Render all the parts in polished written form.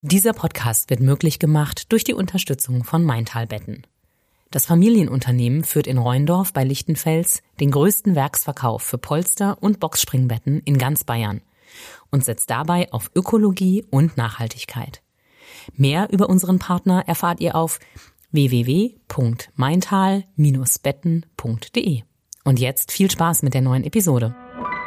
Dieser Podcast wird möglich gemacht durch die Unterstützung von Maintal-Betten. Das Familienunternehmen führt in Rheindorf bei Lichtenfels den größten Werksverkauf für Polster- und Boxspringbetten in ganz Bayern und setzt dabei auf Ökologie und Nachhaltigkeit. Mehr über unseren Partner erfahrt ihr auf www.maintal-betten.de. Und jetzt viel Spaß mit der neuen Episode.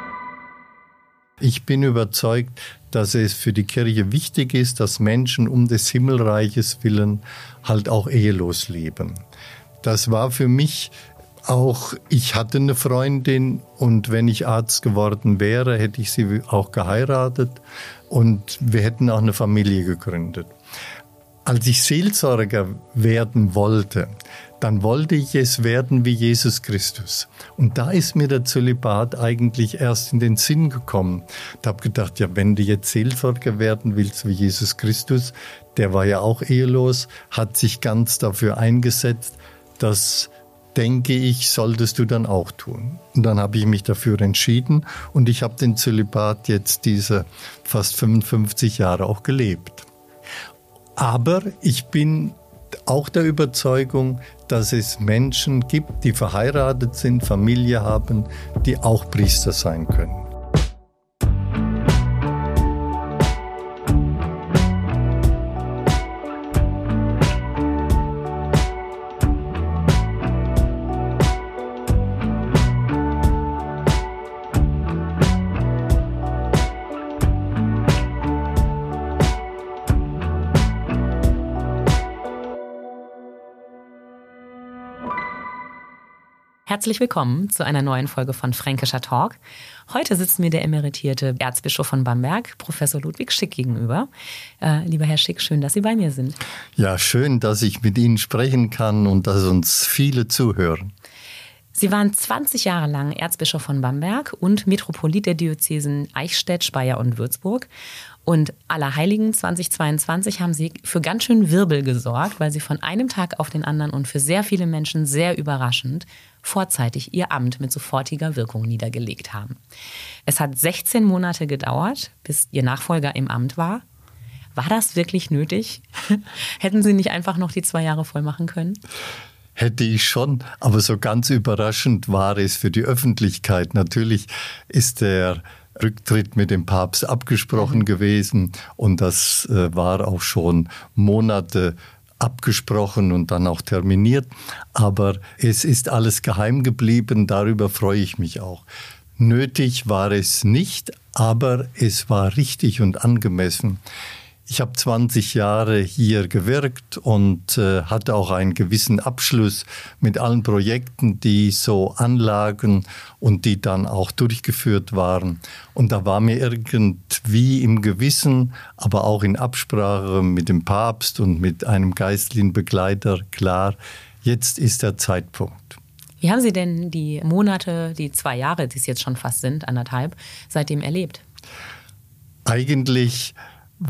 Ich bin überzeugt, dass es für die Kirche wichtig ist, dass Menschen um des Himmelreiches willen halt auch ehelos leben. Das war für mich auch, ich hatte eine Freundin und wenn ich Arzt geworden wäre, hätte ich sie auch geheiratet und wir hätten auch eine Familie gegründet. Als ich Seelsorger werden wollte, dann wollte ich es werden wie Jesus Christus. Und da ist mir der Zölibat eigentlich erst in den Sinn gekommen. Ich habe gedacht, ja, wenn du jetzt Seelsorger werden willst wie Jesus Christus, der war ja auch ehelos, hat sich ganz dafür eingesetzt, das, denke ich, solltest du dann auch tun. Und dann habe ich mich dafür entschieden und ich habe den Zölibat jetzt diese fast 55 Jahre auch gelebt. Aber ich bin auch der Überzeugung, dass es Menschen gibt, die verheiratet sind, Familie haben, die auch Priester sein können. Herzlich willkommen zu einer neuen Folge von Fränkischer Talk. Heute sitzt mir der emeritierte Erzbischof von Bamberg, Professor Ludwig Schick, gegenüber. Lieber Herr Schick, schön, dass Sie bei mir sind. Ja, schön, dass ich mit Ihnen sprechen kann und dass uns viele zuhören. Sie waren 20 Jahre lang Erzbischof von Bamberg und Metropolit der Diözesen Eichstätt, Speyer und Würzburg. Und Allerheiligen 2022 haben Sie für ganz schön Wirbel gesorgt, weil Sie von einem Tag auf den anderen und für sehr viele Menschen sehr überraschend vorzeitig Ihr Amt mit sofortiger Wirkung niedergelegt haben. Es hat 16 Monate gedauert, bis Ihr Nachfolger im Amt war. War das wirklich nötig? Hätten Sie nicht einfach noch die 2 Jahre voll machen können? Hätte ich schon, aber so ganz überraschend war es für die Öffentlichkeit. Natürlich ist der Rücktritt mit dem Papst abgesprochen gewesen und das war auch schon Monate abgesprochen und dann auch terminiert. Aber es ist alles geheim geblieben, darüber freue ich mich auch. Nötig war es nicht, aber es war richtig und angemessen. Ich habe 20 Jahre hier gewirkt und hatte auch einen gewissen Abschluss mit allen Projekten, die so anlagen und die dann auch durchgeführt waren. Und da war mir irgendwie im Gewissen, aber auch in Absprache mit dem Papst und mit einem geistlichen Begleiter klar, jetzt ist der Zeitpunkt. Wie haben Sie denn die Monate, die 2 Jahre, die es jetzt schon fast sind, 1,5, seitdem erlebt? Eigentlich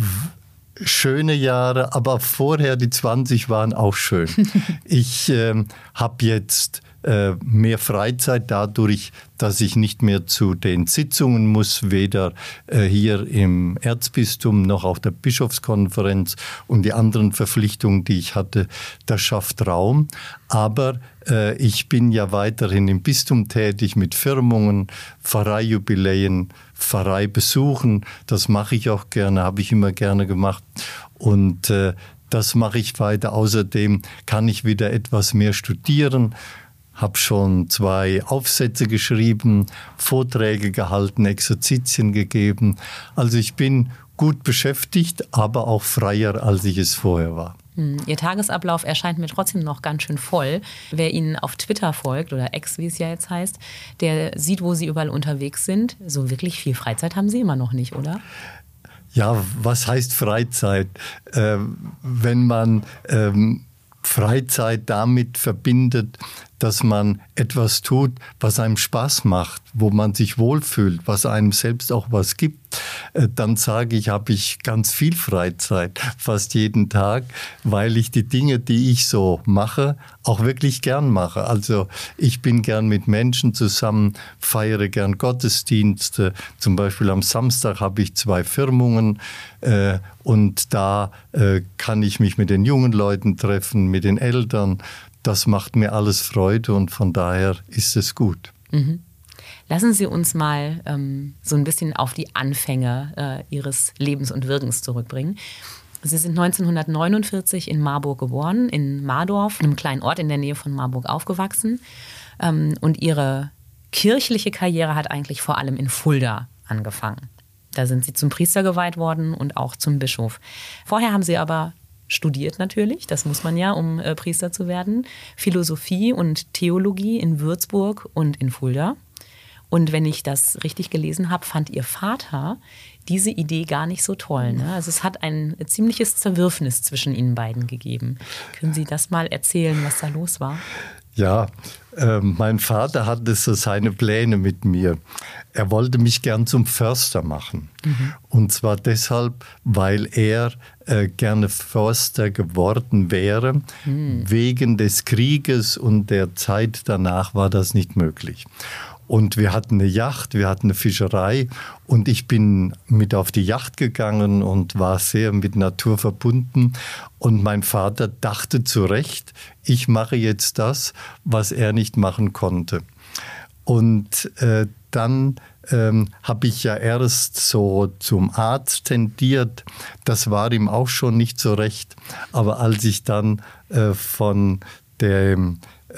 schöne Jahre, aber vorher die 20 waren auch schön. Ich habe jetzt mehr Freizeit dadurch, dass ich nicht mehr zu den Sitzungen muss, weder hier im Erzbistum noch auf der Bischofskonferenz und die anderen Verpflichtungen, die ich hatte, das schafft Raum. Aber ich bin ja weiterhin im Bistum tätig mit Firmungen, Pfarreijubiläen, Pfarreibesuchen. Das mache ich auch gerne, habe ich immer gerne gemacht. Und das mache ich weiter. Außerdem kann ich wieder etwas mehr studieren. Habe schon 2 Aufsätze geschrieben, Vorträge gehalten, Exerzitien gegeben. Also ich bin gut beschäftigt, aber auch freier, als ich es vorher war. Ihr Tagesablauf erscheint mir trotzdem noch ganz schön voll. Wer Ihnen auf Twitter folgt, oder X, wie es ja jetzt heißt, der sieht, wo Sie überall unterwegs sind. So wirklich viel Freizeit haben Sie immer noch nicht, oder? Ja, was heißt Freizeit? Wenn man Freizeit damit verbindet, dass man etwas tut, was einem Spaß macht, wo man sich wohlfühlt, was einem selbst auch was gibt, dann sage ich, habe ich ganz viel Freizeit, fast jeden Tag, weil ich die Dinge, die ich so mache, auch wirklich gern mache. Also ich bin gern mit Menschen zusammen, feiere gern Gottesdienste. Zum Beispiel am Samstag habe ich 2 Firmungen und da kann ich mich mit den jungen Leuten treffen, mit den Eltern. Das macht mir alles Freude und von daher ist es gut. Mhm. Lassen Sie uns mal so ein bisschen auf die Anfänge Ihres Lebens und Wirkens zurückbringen. Sie sind 1949 in Marburg geboren, in Mardorf, einem kleinen Ort in der Nähe von Marburg aufgewachsen. Und Ihre kirchliche Karriere hat eigentlich vor allem in Fulda angefangen. Da sind Sie zum Priester geweiht worden und auch zum Bischof. Vorher haben Sie aber studiert natürlich, das muss man ja, um Priester zu werden, Philosophie und Theologie in Würzburg und in Fulda. Und wenn ich das richtig gelesen habe, fand Ihr Vater diese Idee gar nicht so toll. Ne? Also es hat ein ziemliches Zerwürfnis zwischen Ihnen beiden gegeben. Können Sie das mal erzählen, was da los war? Ja, mein Vater hatte so seine Pläne mit mir. Er wollte mich gern zum Förster machen. Mhm. Und zwar deshalb, weil er gerne Förster geworden wäre. Wegen des Krieges und der Zeit danach war das nicht möglich. Und wir hatten eine Yacht, wir hatten eine Fischerei und ich bin mit auf die Yacht gegangen und war sehr mit Natur verbunden. Und mein Vater dachte zu Recht, ich mache jetzt das, was er nicht machen konnte. Und dann habe ich ja erst so zum Arzt tendiert. Das war ihm auch schon nicht so recht. Aber als ich dann von dem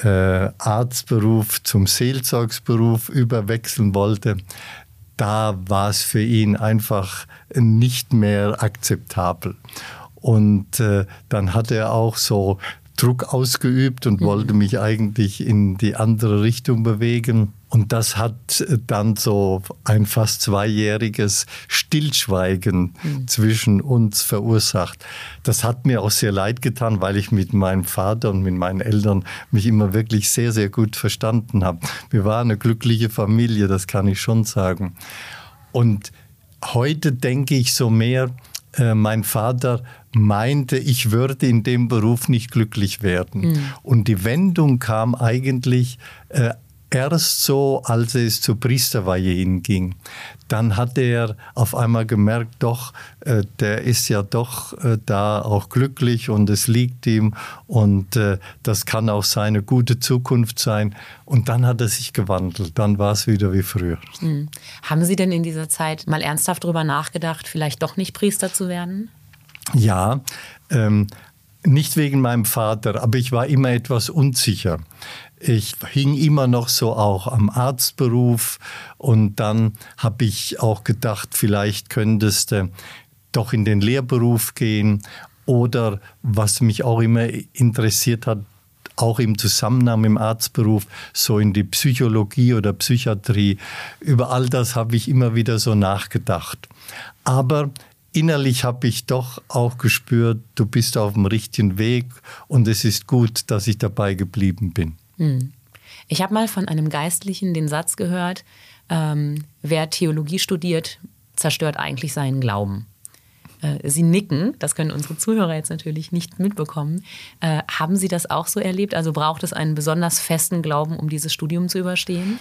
Arztberuf zum Seelsorgsberuf überwechseln wollte, da war es für ihn einfach nicht mehr akzeptabel. Und dann hat er auch so Druck ausgeübt und wollte mich eigentlich in die andere Richtung bewegen. Und das hat dann so ein fast 2-jähriges Stillschweigen zwischen uns verursacht. Das hat mir auch sehr leid getan, weil ich mit meinem Vater und mit meinen Eltern mich immer wirklich sehr, sehr gut verstanden habe. Wir waren eine glückliche Familie, das kann ich schon sagen. Und heute denke ich so mehr, mein Vater meinte, ich würde in dem Beruf nicht glücklich werden. Und die Wendung kam eigentlich erst so, als es zur Priesterweihe hinging. Dann hat er auf einmal gemerkt, doch, der ist ja doch da auch glücklich und es liegt ihm und das kann auch seine gute Zukunft sein. Und dann hat er sich gewandelt, dann war es wieder wie früher. Haben Sie denn in dieser Zeit mal ernsthaft darüber nachgedacht, vielleicht doch nicht Priester zu werden? Ja, nicht wegen meinem Vater, aber ich war immer etwas unsicher. Ich hing immer noch so auch am Arztberuf und dann habe ich auch gedacht, vielleicht könntest du doch in den Lehrberuf gehen oder was mich auch immer interessiert hat, auch im Zusammenhang im Arztberuf, so in die Psychologie oder Psychiatrie. Über all das habe ich immer wieder so nachgedacht. Aber innerlich habe ich doch auch gespürt, du bist auf dem richtigen Weg und es ist gut, dass ich dabei geblieben bin. Ich habe mal von einem Geistlichen den Satz gehört, wer Theologie studiert, zerstört eigentlich seinen Glauben. Sie nicken, das können unsere Zuhörer jetzt natürlich nicht mitbekommen. Haben Sie das auch so erlebt? Also braucht es einen besonders festen Glauben, um dieses Studium zu überstehen?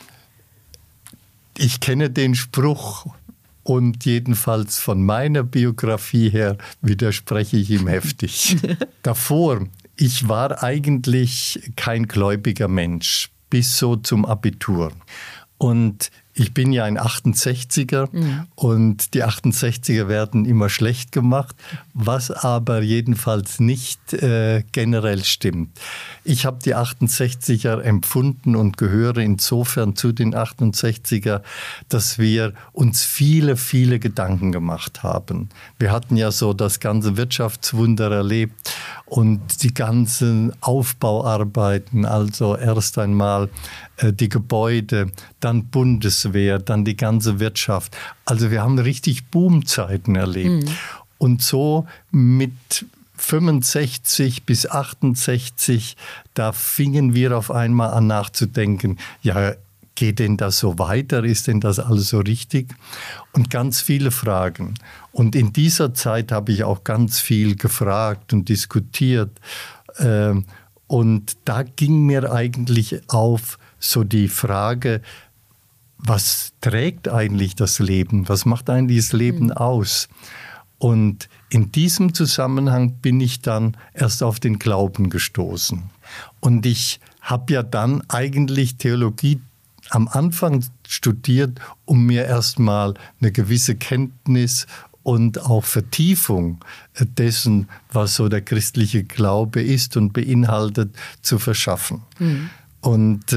Ich kenne den Spruch und jedenfalls von meiner Biografie her widerspreche ich ihm heftig. Davor, ich war eigentlich kein gläubiger Mensch, bis so zum Abitur. Und ich bin ja ein 68er und die 68er werden immer schlecht gemacht, was aber jedenfalls nicht generell stimmt. Ich habe die 68er empfunden und gehöre insofern zu den 68er, dass wir uns viele, viele Gedanken gemacht haben. Wir hatten ja so das ganze Wirtschaftswunder erlebt und die ganzen Aufbauarbeiten, also erst einmal die Gebäude, dann Bundeswehr, dann die ganze Wirtschaft. Also wir haben richtig Boomzeiten erlebt. Und so mit 65 bis 68, da fingen wir auf einmal an nachzudenken, ja, geht denn das so weiter? Ist denn das alles so richtig? Und ganz viele Fragen. Und in dieser Zeit habe ich auch ganz viel gefragt und diskutiert. Und da ging mir eigentlich auf so die Frage, was trägt eigentlich das Leben? Was macht eigentlich das Leben aus? Und in diesem Zusammenhang bin ich dann erst auf den Glauben gestoßen. Und ich habe ja dann eigentlich Theologie am Anfang studiert, um mir erstmal eine gewisse Kenntnis und auch Vertiefung dessen, was so der christliche Glaube ist und beinhaltet, zu verschaffen. Und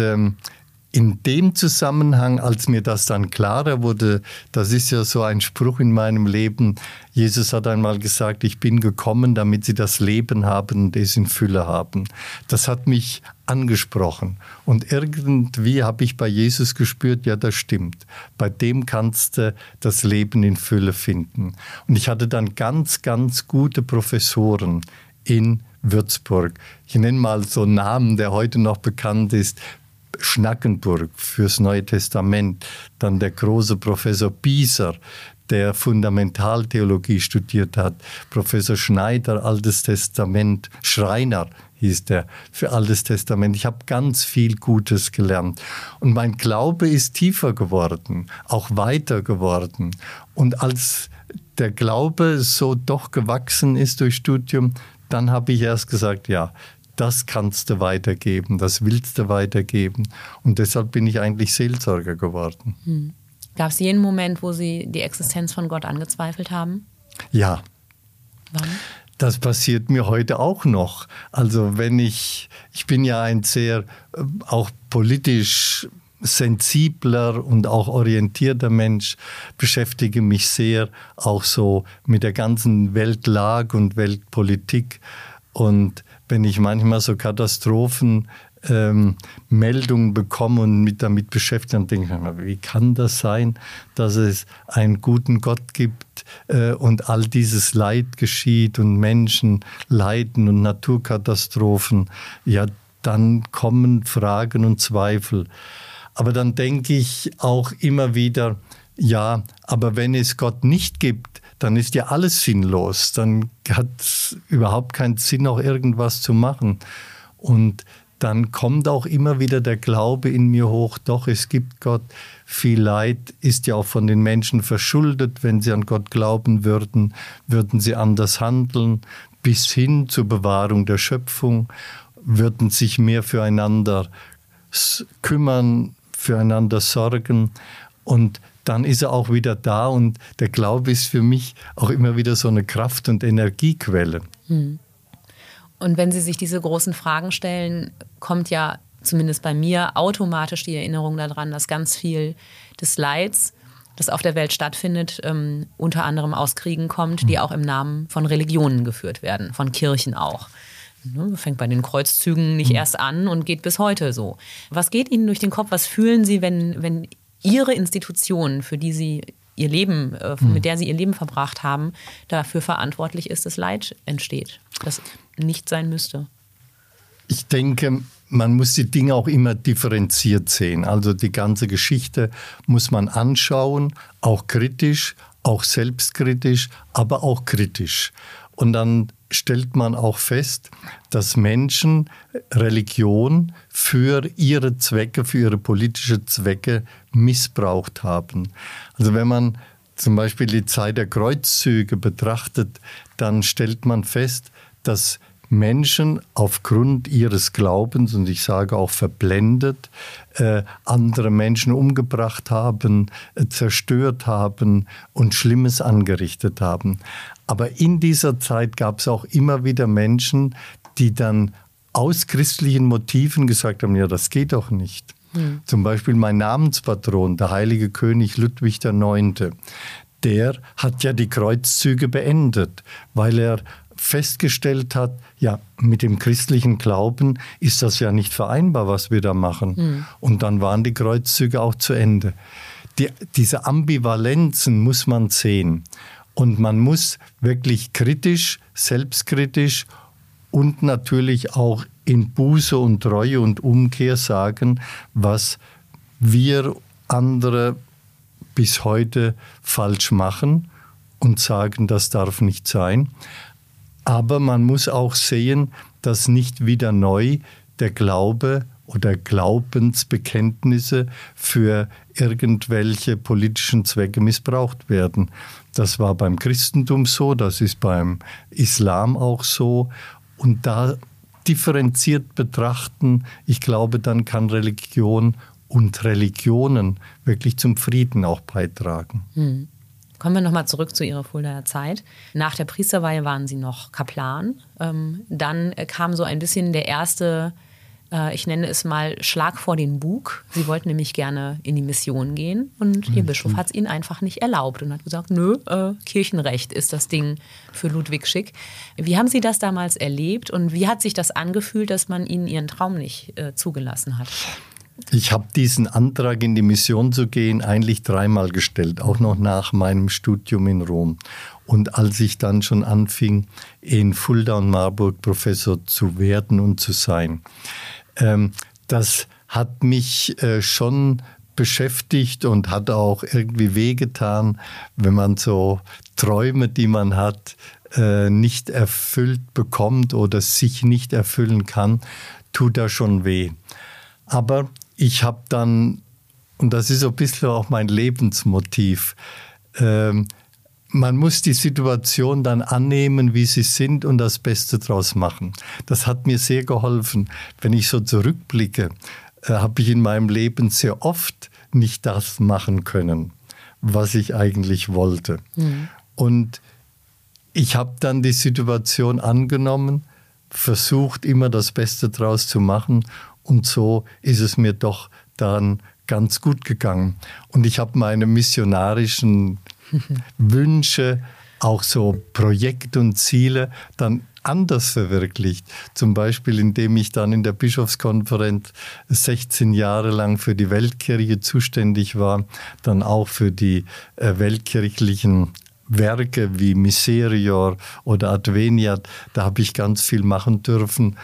in dem Zusammenhang, als mir das dann klarer wurde, das ist ja so ein Spruch in meinem Leben, Jesus hat einmal gesagt, ich bin gekommen, damit sie das Leben haben und es in Fülle haben. Das hat mich angesprochen. Und irgendwie habe ich bei Jesus gespürt, ja, das stimmt. Bei dem kannst du das Leben in Fülle finden. Und ich hatte dann ganz, ganz gute Professoren in Würzburg. Ich nenne mal so einen Namen, der heute noch bekannt ist. Schnackenburg fürs Neue Testament, dann der große Professor Bieser, der Fundamentaltheologie studiert hat, Professor Schneider, Altes Testament, Schreiner hieß der, für Altes Testament. Ich habe ganz viel Gutes gelernt. Und mein Glaube ist tiefer geworden, auch weiter geworden. Und als der Glaube so doch gewachsen ist durch Studium, dann habe ich erst gesagt, ja, das kannst du weitergeben, das willst du weitergeben. Und deshalb bin ich eigentlich Seelsorger geworden. Gab es jeden Moment, wo Sie die Existenz von Gott angezweifelt haben? Ja. Wann? Das passiert mir heute auch noch. Also wenn ich bin ja ein sehr auch politisch sensibler und auch orientierter Mensch, beschäftige mich sehr auch so mit der ganzen Weltlage und Weltpolitik. Und wenn ich manchmal so Katastrophenmeldungen bekomme und mich damit beschäftige, dann denke ich mir, wie kann das sein, dass es einen guten Gott gibt und all dieses Leid geschieht und Menschen leiden und Naturkatastrophen. Ja, dann kommen Fragen und Zweifel. Aber dann denke ich auch immer wieder, ja, aber wenn es Gott nicht gibt, dann ist ja alles sinnlos. Dann hat es überhaupt keinen Sinn, auch irgendwas zu machen. Und dann kommt auch immer wieder der Glaube in mir hoch, doch, es gibt Gott. Viel Leid ist ja auch von den Menschen verschuldet. Wenn sie an Gott glauben würden, würden sie anders handeln, bis hin zur Bewahrung der Schöpfung, würden sich mehr füreinander kümmern, füreinander sorgen. Und dann ist er auch wieder da und der Glaube ist für mich auch immer wieder so eine Kraft- und Energiequelle. Und wenn Sie sich diese großen Fragen stellen, kommt ja zumindest bei mir automatisch die Erinnerung daran, dass ganz viel des Leids, das auf der Welt stattfindet, unter anderem aus Kriegen kommt, die auch im Namen von Religionen geführt werden, von Kirchen auch. Fängt bei den Kreuzzügen nicht erst an und geht bis heute so. Was geht Ihnen durch den Kopf? Was fühlen Sie, wenn Ihre Institution, für die Sie ihr Leben, mit der Sie ihr Leben verbracht haben, dafür verantwortlich ist, dass Leid entsteht, das nicht sein müsste? Ich denke, man muss die Dinge auch immer differenziert sehen. Also die ganze Geschichte muss man anschauen, auch kritisch, auch selbstkritisch, aber auch kritisch. Und dann stellt man auch fest, dass Menschen Religion für ihre Zwecke, für ihre politische Zwecke missbraucht haben. Also wenn man zum Beispiel die Zeit der Kreuzzüge betrachtet, dann stellt man fest, dass Menschen aufgrund ihres Glaubens, und ich sage auch verblendet, andere Menschen umgebracht haben, zerstört haben und Schlimmes angerichtet haben. Aber in dieser Zeit gab es auch immer wieder Menschen, die dann aus christlichen Motiven gesagt haben, ja, das geht doch nicht. Zum Beispiel mein Namenspatron, der heilige König Ludwig IX., der hat ja die Kreuzzüge beendet, weil er festgestellt hat, ja, mit dem christlichen Glauben ist das ja nicht vereinbar, was wir da machen. Und dann waren die Kreuzzüge auch zu Ende. Diese Ambivalenzen muss man sehen. Und man muss wirklich kritisch, selbstkritisch und natürlich auch in Buße und Treue und Umkehr sagen, was wir andere bis heute falsch machen und sagen, das darf nicht sein. Aber man muss auch sehen, dass nicht wieder neu der Glaube oder Glaubensbekenntnisse für irgendwelche politischen Zwecke missbraucht werden. Das war beim Christentum so, das ist beim Islam auch so. Und da differenziert betrachten, ich glaube, dann kann Religion und Religionen wirklich zum Frieden auch beitragen. Kommen wir nochmal zurück zu Ihrer Fuldaer Zeit. Nach der Priesterweihe waren Sie noch Kaplan. Dann kam so ein bisschen der erste, ich nenne es mal, Schlag vor den Bug. Sie wollten nämlich gerne in die Mission gehen und Ihr Bischof hat es Ihnen einfach nicht erlaubt und hat gesagt, nö, Kirchenrecht ist das Ding für Ludwig Schick. Wie haben Sie das damals erlebt und wie hat sich das angefühlt, dass man Ihnen Ihren Traum nicht zugelassen hat? Ich habe diesen Antrag, in die Mission zu gehen, eigentlich 3-mal gestellt, auch noch nach meinem Studium in Rom. Und als ich dann schon anfing, in Fulda und Marburg Professor zu werden und zu sein, das hat mich schon beschäftigt und hat auch irgendwie wehgetan, wenn man so Träume, die man hat, nicht erfüllt bekommt oder sich nicht erfüllen kann, tut da schon weh. Aber ich habe dann, und das ist so ein bisschen auch mein Lebensmotiv, man muss die Situation dann annehmen, wie sie sind und das Beste draus machen. Das hat mir sehr geholfen. Wenn ich so zurückblicke, habe ich in meinem Leben sehr oft nicht das machen können, was ich eigentlich wollte. Und ich habe dann die Situation angenommen, versucht immer das Beste draus zu machen. Und so ist es mir doch dann ganz gut gegangen. Und ich habe meine missionarischen Wünsche, auch so Projekte und Ziele, dann anders verwirklicht. Zum Beispiel, indem ich dann in der Bischofskonferenz 16 Jahre lang für die Weltkirche zuständig war, dann auch für die weltkirchlichen Werke wie Miserior oder Adveniat. Da habe ich ganz viel machen dürfen.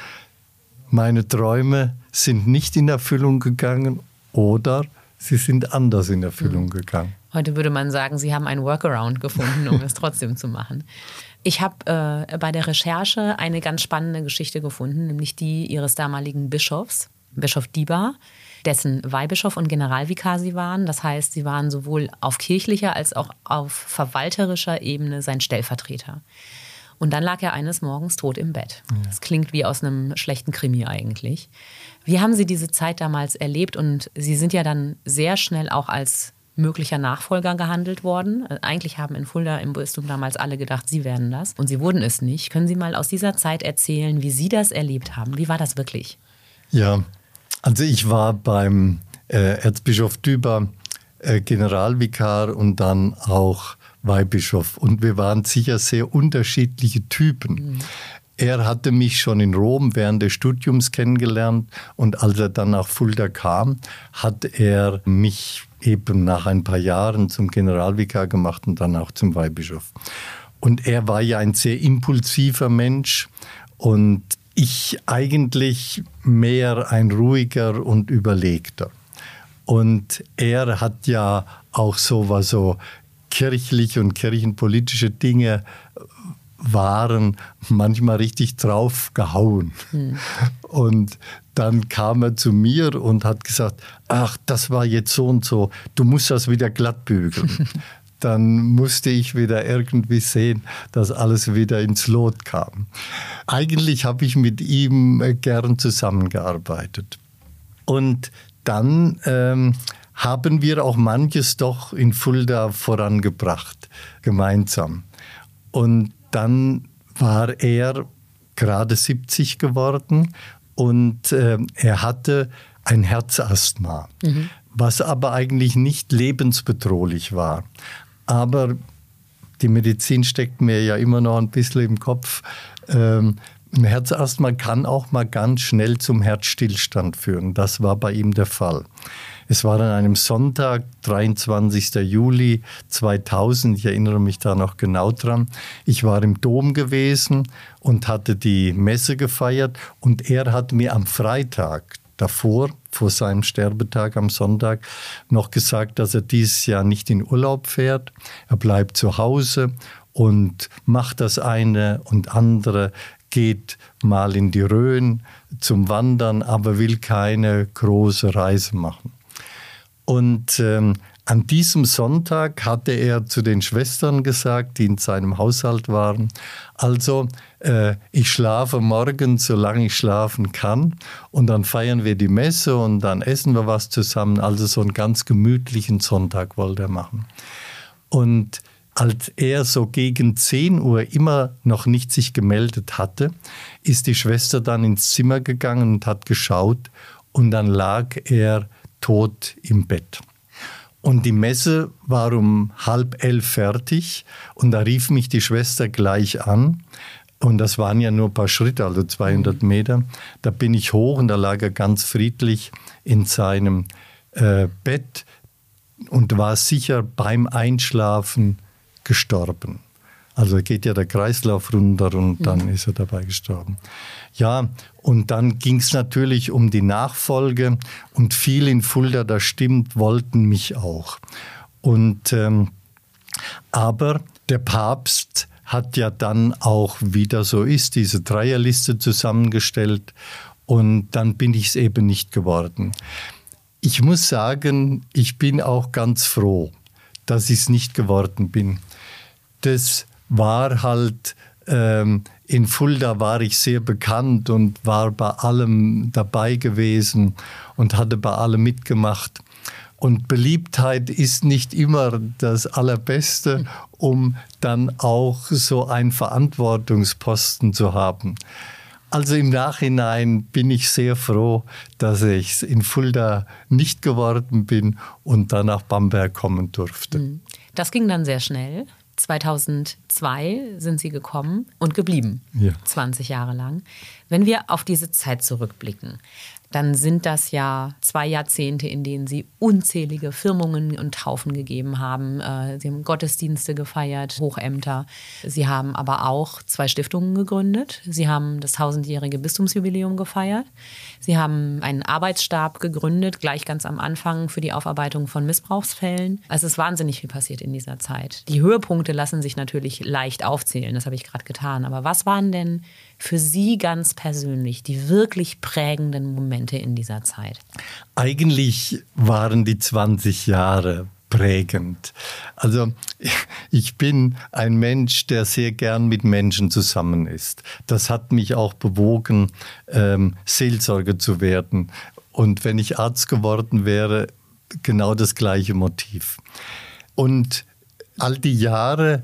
Meine Träume sind nicht in Erfüllung gegangen oder sie sind anders in Erfüllung gegangen. Heute würde man sagen, Sie haben einen Workaround gefunden, um es trotzdem zu machen. Ich habe bei der Recherche eine ganz spannende Geschichte gefunden, nämlich die Ihres damaligen Bischofs, Bischof Diba, dessen Weihbischof und Generalvikar Sie waren. Das heißt, Sie waren sowohl auf kirchlicher als auch auf verwalterischer Ebene sein Stellvertreter. Und dann lag er eines Morgens tot im Bett. Das klingt wie aus einem schlechten Krimi eigentlich. Wie haben Sie diese Zeit damals erlebt? Und Sie sind ja dann sehr schnell auch als möglicher Nachfolger gehandelt worden. Eigentlich haben in Fulda im Bistum damals alle gedacht, Sie werden das. Und Sie wurden es nicht. Können Sie mal aus dieser Zeit erzählen, wie Sie das erlebt haben? Wie war das wirklich? Ja, also ich war beim Erzbischof Diba Generalvikar und dann auch Weihbischof. Und wir waren sicher sehr unterschiedliche Typen. Er hatte mich schon in Rom während des Studiums kennengelernt und als er dann nach Fulda kam, hat er mich eben nach ein paar Jahren zum Generalvikar gemacht und dann auch zum Weihbischof. Und er war ja ein sehr impulsiver Mensch und ich eigentlich mehr ein ruhiger und überlegter. Und er hat ja auch so kirchliche und kirchenpolitische Dinge waren manchmal richtig draufgehauen. Und dann kam er zu mir und hat gesagt, ach, das war jetzt so und so, du musst das wieder glatt bügeln. Dann musste ich wieder irgendwie sehen, dass alles wieder ins Lot kam. Eigentlich habe ich mit ihm gern zusammengearbeitet. Und dann haben wir auch manches doch in Fulda vorangebracht, gemeinsam. Und dann war er gerade 70 geworden und er hatte ein Herzasthma, was aber eigentlich nicht lebensbedrohlich war. Aber die Medizin steckt mir ja immer noch ein bisschen im Kopf. Ein Herzasthma kann auch mal ganz schnell zum Herzstillstand führen. Das war bei ihm der Fall. Es war an einem Sonntag, 23. Juli 2000, ich erinnere mich da noch genau dran. Ich war im Dom gewesen und hatte die Messe gefeiert und er hat mir am Freitag davor, vor seinem Sterbetag am Sonntag, noch gesagt, dass er dieses Jahr nicht in Urlaub fährt. Er bleibt zu Hause und macht das eine und andere, geht mal in die Rhön zum Wandern, aber will keine große Reise machen. Und an diesem Sonntag hatte er zu den Schwestern gesagt, die in seinem Haushalt waren, also ich schlafe morgen, solange ich schlafen kann, und dann feiern wir die Messe und dann essen wir was zusammen. Also so einen ganz gemütlichen Sonntag wollte er machen. Und als er so gegen 10 Uhr immer noch nicht sich gemeldet hatte, ist die Schwester dann ins Zimmer gegangen und hat geschaut und dann lag er tot im Bett. Und die Messe war um 10:30 fertig und da rief mich die Schwester gleich an. Und das waren ja nur ein paar Schritte, also 200 Meter. Da bin ich hoch und da lag er ganz friedlich in seinem Bett und war sicher beim Einschlafen gestorben. Also geht ja der Kreislauf runter und dann ist er dabei gestorben. Ja, und dann ging es natürlich um die Nachfolge und viele in Fulda, das stimmt, wollten mich auch. Und aber der Papst hat ja dann auch, wie das so ist, diese Dreierliste zusammengestellt und dann bin ich es eben nicht geworden. Ich muss sagen, ich bin auch ganz froh, dass ich es nicht geworden bin. Das war halt, in Fulda war ich sehr bekannt und war bei allem dabei gewesen und hatte bei allem mitgemacht. Und Beliebtheit ist nicht immer das Allerbeste, um dann auch so einen Verantwortungsposten zu haben. Also im Nachhinein bin ich sehr froh, dass ich in Fulda nicht geworden bin und dann nach Bamberg kommen durfte. Das ging dann sehr schnell. 2002 sind Sie gekommen und geblieben, 20 Jahre lang. Wenn wir auf diese Zeit zurückblicken, dann sind das ja 2 Jahrzehnte, in denen Sie unzählige Firmungen und Taufen gegeben haben. Sie haben Gottesdienste gefeiert, Hochämter. Sie haben aber auch 2 Stiftungen gegründet. Sie haben das 1000-jährige Bistumsjubiläum gefeiert. Sie haben einen Arbeitsstab gegründet, gleich ganz am Anfang für die Aufarbeitung von Missbrauchsfällen. Also es ist wahnsinnig viel passiert in dieser Zeit. Die Höhepunkte lassen sich natürlich leicht aufzählen, das habe ich gerade getan. Aber was waren denn für Sie ganz persönlich die wirklich prägenden Momente in dieser Zeit? Eigentlich waren die 20 Jahre prägend. Also ich bin ein Mensch, der sehr gern mit Menschen zusammen ist. Das hat mich auch bewogen, Seelsorger zu werden. Und wenn ich Arzt geworden wäre, genau das gleiche Motiv. Und all die Jahre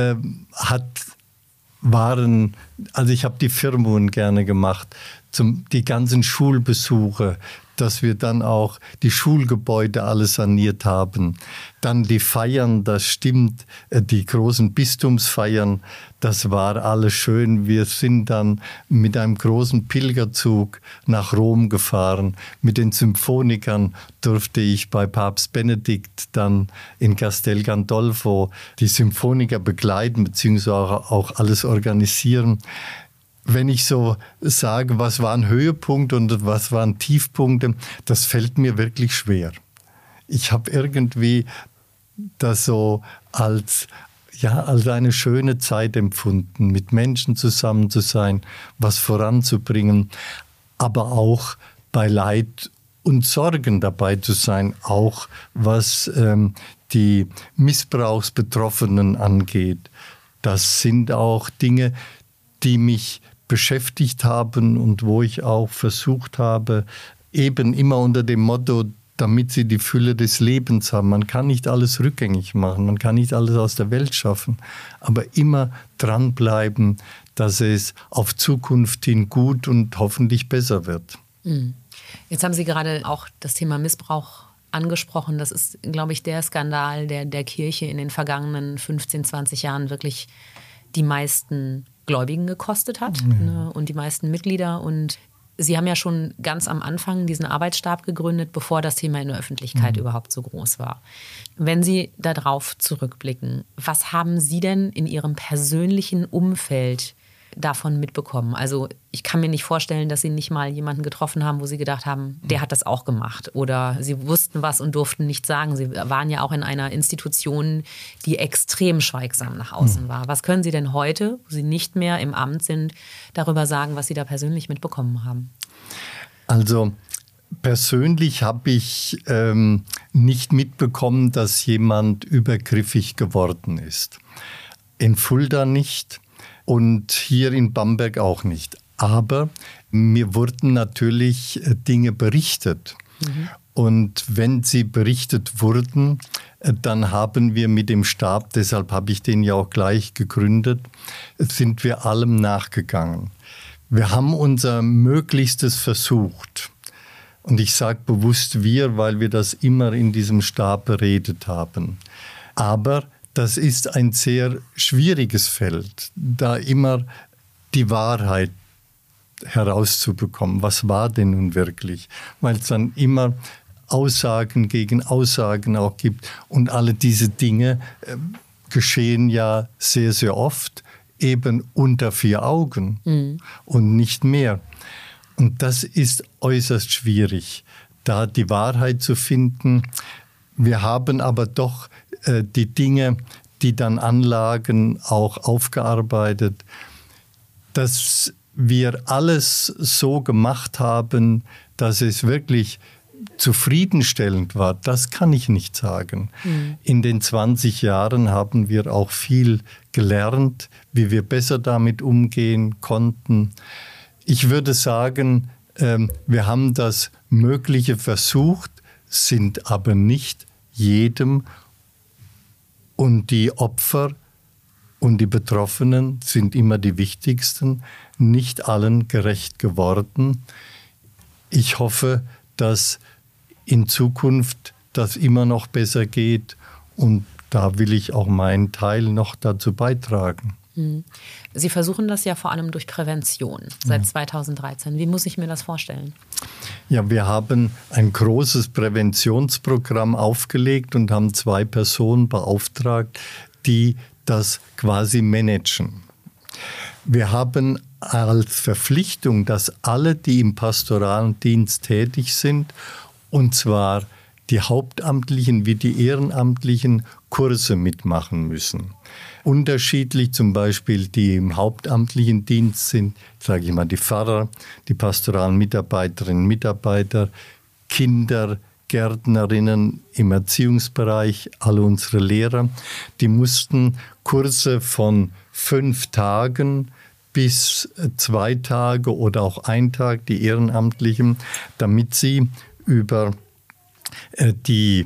also ich habe die Firmungen gerne gemacht, die ganzen Schulbesuche, dass wir dann auch die Schulgebäude alle saniert haben. Dann die Feiern, das stimmt, die großen Bistumsfeiern, das war alles schön. Wir sind dann mit einem großen Pilgerzug nach Rom gefahren. Mit den Symphonikern durfte ich bei Papst Benedikt dann in Castel Gandolfo die Symphoniker begleiten, beziehungsweise auch alles organisieren. Wenn ich so sage, was waren Höhepunkte und was waren Tiefpunkte, das fällt mir wirklich schwer. Ich habe irgendwie das so als eine schöne Zeit empfunden, mit Menschen zusammen zu sein, was voranzubringen, aber auch bei Leid und Sorgen dabei zu sein, auch was die Missbrauchsbetroffenen angeht. Das sind auch Dinge, die mich beschäftigt haben und wo ich auch versucht habe, eben immer unter dem Motto, damit sie die Fülle des Lebens haben. Man kann nicht alles rückgängig machen, man kann nicht alles aus der Welt schaffen, aber immer dranbleiben, dass es auf Zukunft hin gut und hoffentlich besser wird. Jetzt haben Sie gerade auch das Thema Missbrauch angesprochen. Das ist, glaube ich, der Skandal, der Kirche in den vergangenen 15, 20 Jahren wirklich die meisten Gläubigen gekostet hat, ne, und die meisten Mitglieder. Und Sie haben ja schon ganz am Anfang diesen Arbeitsstab gegründet, bevor das Thema in der Öffentlichkeit überhaupt so groß war. Wenn Sie darauf zurückblicken, was haben Sie denn in Ihrem persönlichen Umfeld davon mitbekommen? Also ich kann mir nicht vorstellen, dass Sie nicht mal jemanden getroffen haben, wo Sie gedacht haben, der hat das auch gemacht. Oder Sie wussten was und durften nichts sagen. Sie waren ja auch in einer Institution, die extrem schweigsam nach außen war. Was können Sie denn heute, wo Sie nicht mehr im Amt sind, darüber sagen, was Sie da persönlich mitbekommen haben? Also persönlich habe ich nicht mitbekommen, dass jemand übergriffig geworden ist. In Fulda nicht. Und hier in Bamberg auch nicht. Aber mir wurden natürlich Dinge berichtet. Und wenn sie berichtet wurden, dann haben wir mit dem Stab, deshalb habe ich den ja auch gleich gegründet, sind wir allem nachgegangen. Wir haben unser Möglichstes versucht. Und ich sage bewusst wir, weil wir das immer in diesem Stab beredet haben. Aber das ist ein sehr schwieriges Feld, da immer die Wahrheit herauszubekommen. Was war denn nun wirklich? Weil es dann immer Aussagen gegen Aussagen auch gibt. Und alle diese Dinge geschehen ja sehr, sehr oft eben unter 4 Augen und nicht mehr. Und das ist äußerst schwierig, da die Wahrheit zu finden. Wir haben aber doch die Dinge, die dann anlagen, auch aufgearbeitet. Dass wir alles so gemacht haben, dass es wirklich zufriedenstellend war, das kann ich nicht sagen. In den 20 Jahren haben wir auch viel gelernt, wie wir besser damit umgehen konnten. Ich würde sagen, wir haben das Mögliche versucht, sind aber nicht jedem, und die Opfer und die Betroffenen sind immer die wichtigsten, nicht allen gerecht geworden. Ich hoffe, dass in Zukunft das immer noch besser geht, und da will ich auch meinen Teil noch dazu beitragen. Sie versuchen das ja vor allem durch Prävention seit 2013. Wie muss ich mir das vorstellen? Ja, wir haben ein großes Präventionsprogramm aufgelegt und haben 2 Personen beauftragt, die das quasi managen. Wir haben als Verpflichtung, dass alle, die im pastoralen Dienst tätig sind, und zwar die Hauptamtlichen wie die Ehrenamtlichen, Kurse mitmachen müssen. Unterschiedlich, zum Beispiel die im hauptamtlichen Dienst sind, sage ich mal, die Pfarrer, die pastoralen Mitarbeiterinnen und Mitarbeiter, Kinder, Gärtnerinnen im Erziehungsbereich, alle unsere Lehrer. Die mussten Kurse von 5 Tagen bis 2 Tage oder auch 1 Tag, die Ehrenamtlichen, damit sie über die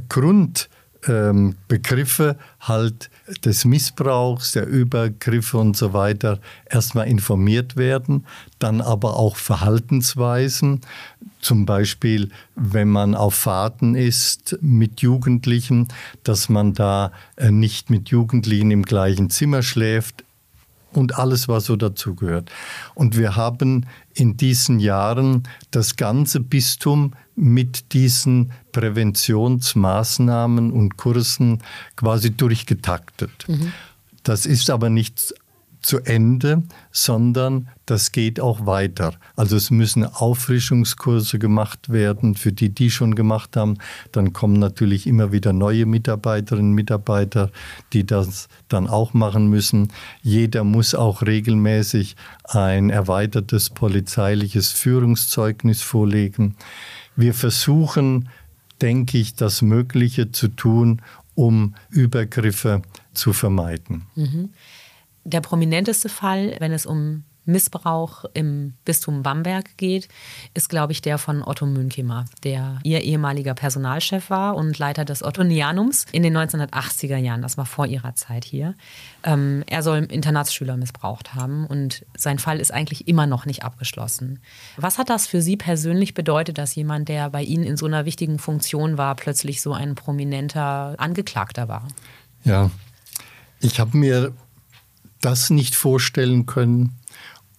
Grundbegriffe halt des Missbrauchs, der Übergriffe und so weiter erstmal informiert werden, dann aber auch Verhaltensweisen, zum Beispiel wenn man auf Fahrten ist mit Jugendlichen, dass man da nicht mit Jugendlichen im gleichen Zimmer schläft, und alles, was so dazugehört. Und wir haben in diesen Jahren das ganze Bistum mit diesen Präventionsmaßnahmen und Kursen quasi durchgetaktet. Das ist aber nicht zu Ende, sondern das geht auch weiter. Also es müssen Auffrischungskurse gemacht werden für die, die schon gemacht haben. Dann kommen natürlich immer wieder neue Mitarbeiterinnen und Mitarbeiter, die das dann auch machen müssen. Jeder muss auch regelmäßig ein erweitertes polizeiliches Führungszeugnis vorlegen. Wir versuchen, denke ich, das Mögliche zu tun, um Übergriffe zu vermeiden. Der prominenteste Fall, wenn es um Missbrauch im Bistum Bamberg geht, ist, glaube ich, der von Otto Münkemer, der ihr ehemaliger Personalchef war und Leiter des Ottonianums in den 1980er Jahren. Das war vor ihrer Zeit hier. Er soll Internatsschüler missbraucht haben und sein Fall ist eigentlich immer noch nicht abgeschlossen. Was hat das für Sie persönlich bedeutet, dass jemand, der bei Ihnen in so einer wichtigen Funktion war, plötzlich so ein prominenter Angeklagter war? Ja, ich habe mir das nicht vorstellen können.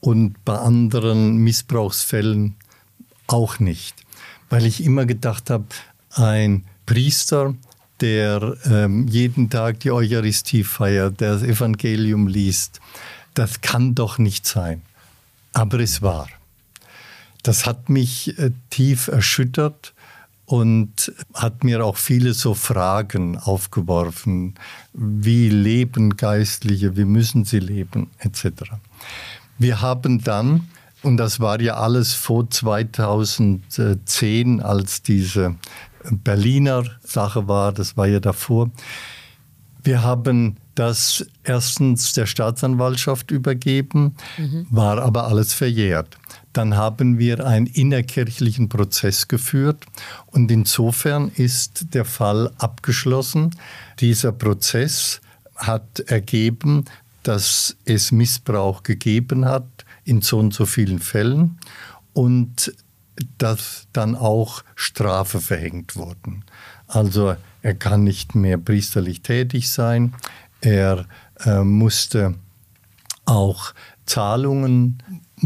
und bei anderen Missbrauchsfällen auch nicht. Weil ich immer gedacht habe, ein Priester, der jeden Tag die Eucharistie feiert, der das Evangelium liest, das kann doch nicht sein. Aber es war. Das hat mich tief erschüttert und hat mir auch viele so Fragen aufgeworfen. Wie leben Geistliche, wie müssen sie leben, etc. Wir haben dann, und das war ja alles vor 2010, als diese Berliner Sache war, das war ja davor, wir haben das erstens der Staatsanwaltschaft übergeben, war aber alles verjährt. Dann haben wir einen innerkirchlichen Prozess geführt und insofern ist der Fall abgeschlossen. Dieser Prozess hat ergeben, dass es Missbrauch gegeben hat in so und so vielen Fällen und dass dann auch Strafe verhängt wurden. Also er kann nicht mehr priesterlich tätig sein. Er musste auch Zahlungen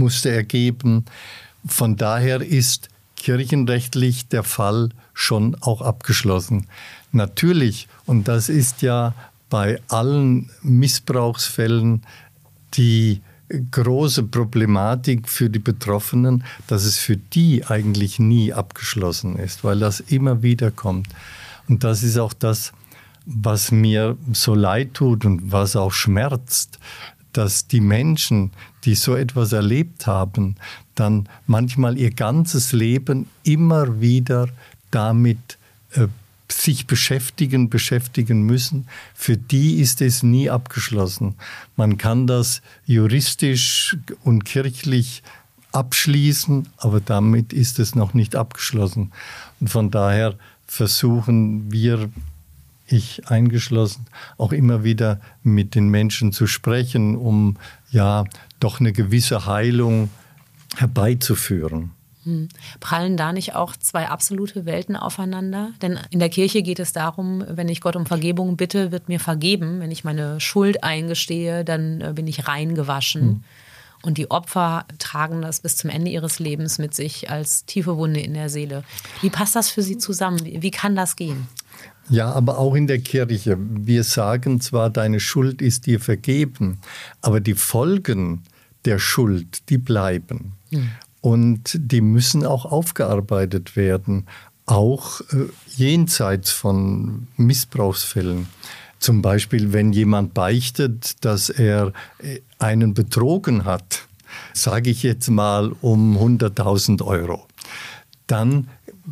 geben. Von daher ist kirchenrechtlich der Fall schon auch abgeschlossen. Natürlich, und das ist ja bei allen Missbrauchsfällen die große Problematik für die Betroffenen, dass es für die eigentlich nie abgeschlossen ist, weil das immer wieder kommt. Und das ist auch das, was mir so leid tut und was auch schmerzt, dass die Menschen, die so etwas erlebt haben, dann manchmal ihr ganzes Leben immer wieder damit sich beschäftigen müssen. Für die ist es nie abgeschlossen. Man kann das juristisch und kirchlich abschließen, aber damit ist es noch nicht abgeschlossen. Und von daher versuchen wir, ich eingeschlossen, auch immer wieder mit den Menschen zu sprechen, um ja doch eine gewisse Heilung herbeizuführen. Prallen da nicht auch zwei absolute Welten aufeinander? Denn in der Kirche geht es darum, wenn ich Gott um Vergebung bitte, wird mir vergeben. Wenn ich meine Schuld eingestehe, dann bin ich rein gewaschen. Und die Opfer tragen das bis zum Ende ihres Lebens mit sich als tiefe Wunde in der Seele. Wie passt das für Sie zusammen? Wie kann das gehen? Ja, aber auch in der Kirche. Wir sagen zwar, deine Schuld ist dir vergeben, aber die Folgen der Schuld, die bleiben. Und die müssen auch aufgearbeitet werden, auch jenseits von Missbrauchsfällen. Zum Beispiel, wenn jemand beichtet, dass er einen betrogen hat, sage ich jetzt mal um 100.000 Euro, dann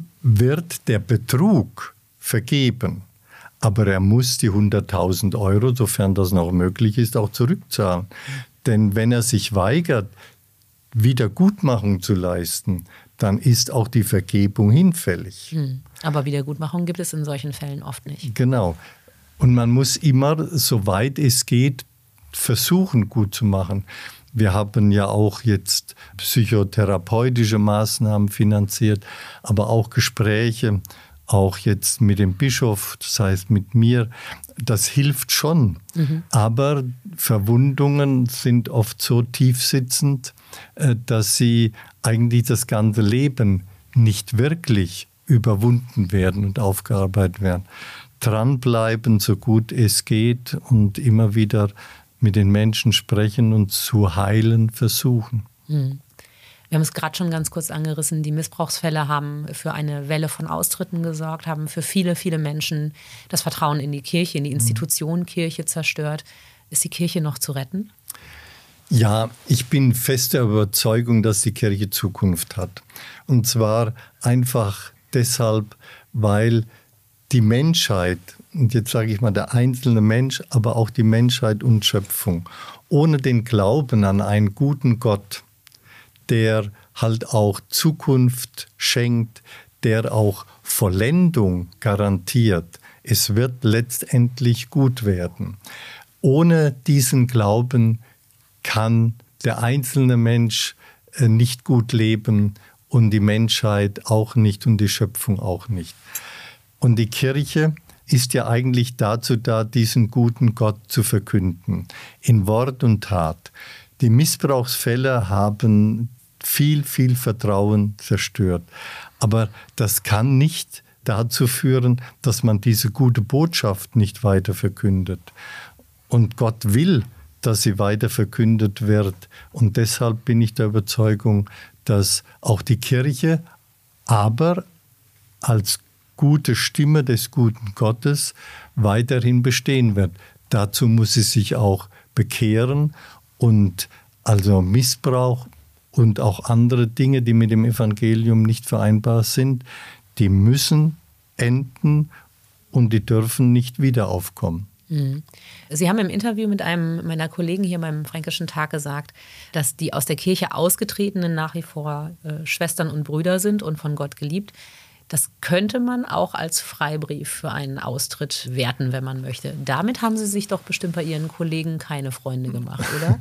wird der Betrug vergeben. Aber er muss die 100.000 Euro, sofern das noch möglich ist, auch zurückzahlen. Denn wenn er sich weigert, Wiedergutmachung zu leisten, dann ist auch die Vergebung hinfällig. Aber Wiedergutmachung gibt es in solchen Fällen oft nicht. Genau. Und man muss immer, soweit es geht, versuchen, gut zu machen. Wir haben ja auch jetzt psychotherapeutische Maßnahmen finanziert, aber auch Gespräche, auch jetzt mit dem Bischof, das heißt mit mir. Das hilft schon. Aber Verwundungen sind oft so tiefsitzend, dass sie eigentlich das ganze Leben nicht wirklich überwunden werden und aufgearbeitet werden. Dranbleiben, so gut es geht und immer wieder mit den Menschen sprechen und zu heilen versuchen. Wir haben es gerade schon ganz kurz angerissen, die Missbrauchsfälle haben für eine Welle von Austritten gesorgt, haben für viele, viele Menschen das Vertrauen in die Kirche, in die Institution Kirche zerstört. Ist die Kirche noch zu retten? Ja, ich bin fest der Überzeugung, dass die Kirche Zukunft hat. Und zwar einfach deshalb, weil die Menschheit, und jetzt sage ich mal der einzelne Mensch, aber auch die Menschheit und Schöpfung, ohne den Glauben an einen guten Gott, der halt auch Zukunft schenkt, der auch Vollendung garantiert. Es wird letztendlich gut werden. Ohne diesen Glauben kann der einzelne Mensch nicht gut leben und die Menschheit auch nicht und die Schöpfung auch nicht. Und die Kirche ist ja eigentlich dazu da, diesen guten Gott zu verkünden, in Wort und Tat. Die Missbrauchsfälle haben viel, viel Vertrauen zerstört. Aber das kann nicht dazu führen, dass man diese gute Botschaft nicht weiter verkündet. Und Gott will, dass sie weiter verkündet wird. Und deshalb bin ich der Überzeugung, dass auch die Kirche aber als gute Stimme des guten Gottes weiterhin bestehen wird. Dazu muss sie sich auch bekehren und also Missbrauch und auch andere Dinge, die mit dem Evangelium nicht vereinbar sind, die müssen enden und die dürfen nicht wieder aufkommen. Sie haben im Interview mit einem meiner Kollegen hier beim Fränkischen Tag gesagt, dass die aus der Kirche Ausgetretenen nach wie vor Schwestern und Brüder sind und von Gott geliebt. Das könnte man auch als Freibrief für einen Austritt werten, wenn man möchte. Damit haben Sie sich doch bestimmt bei Ihren Kollegen keine Freunde gemacht, oder?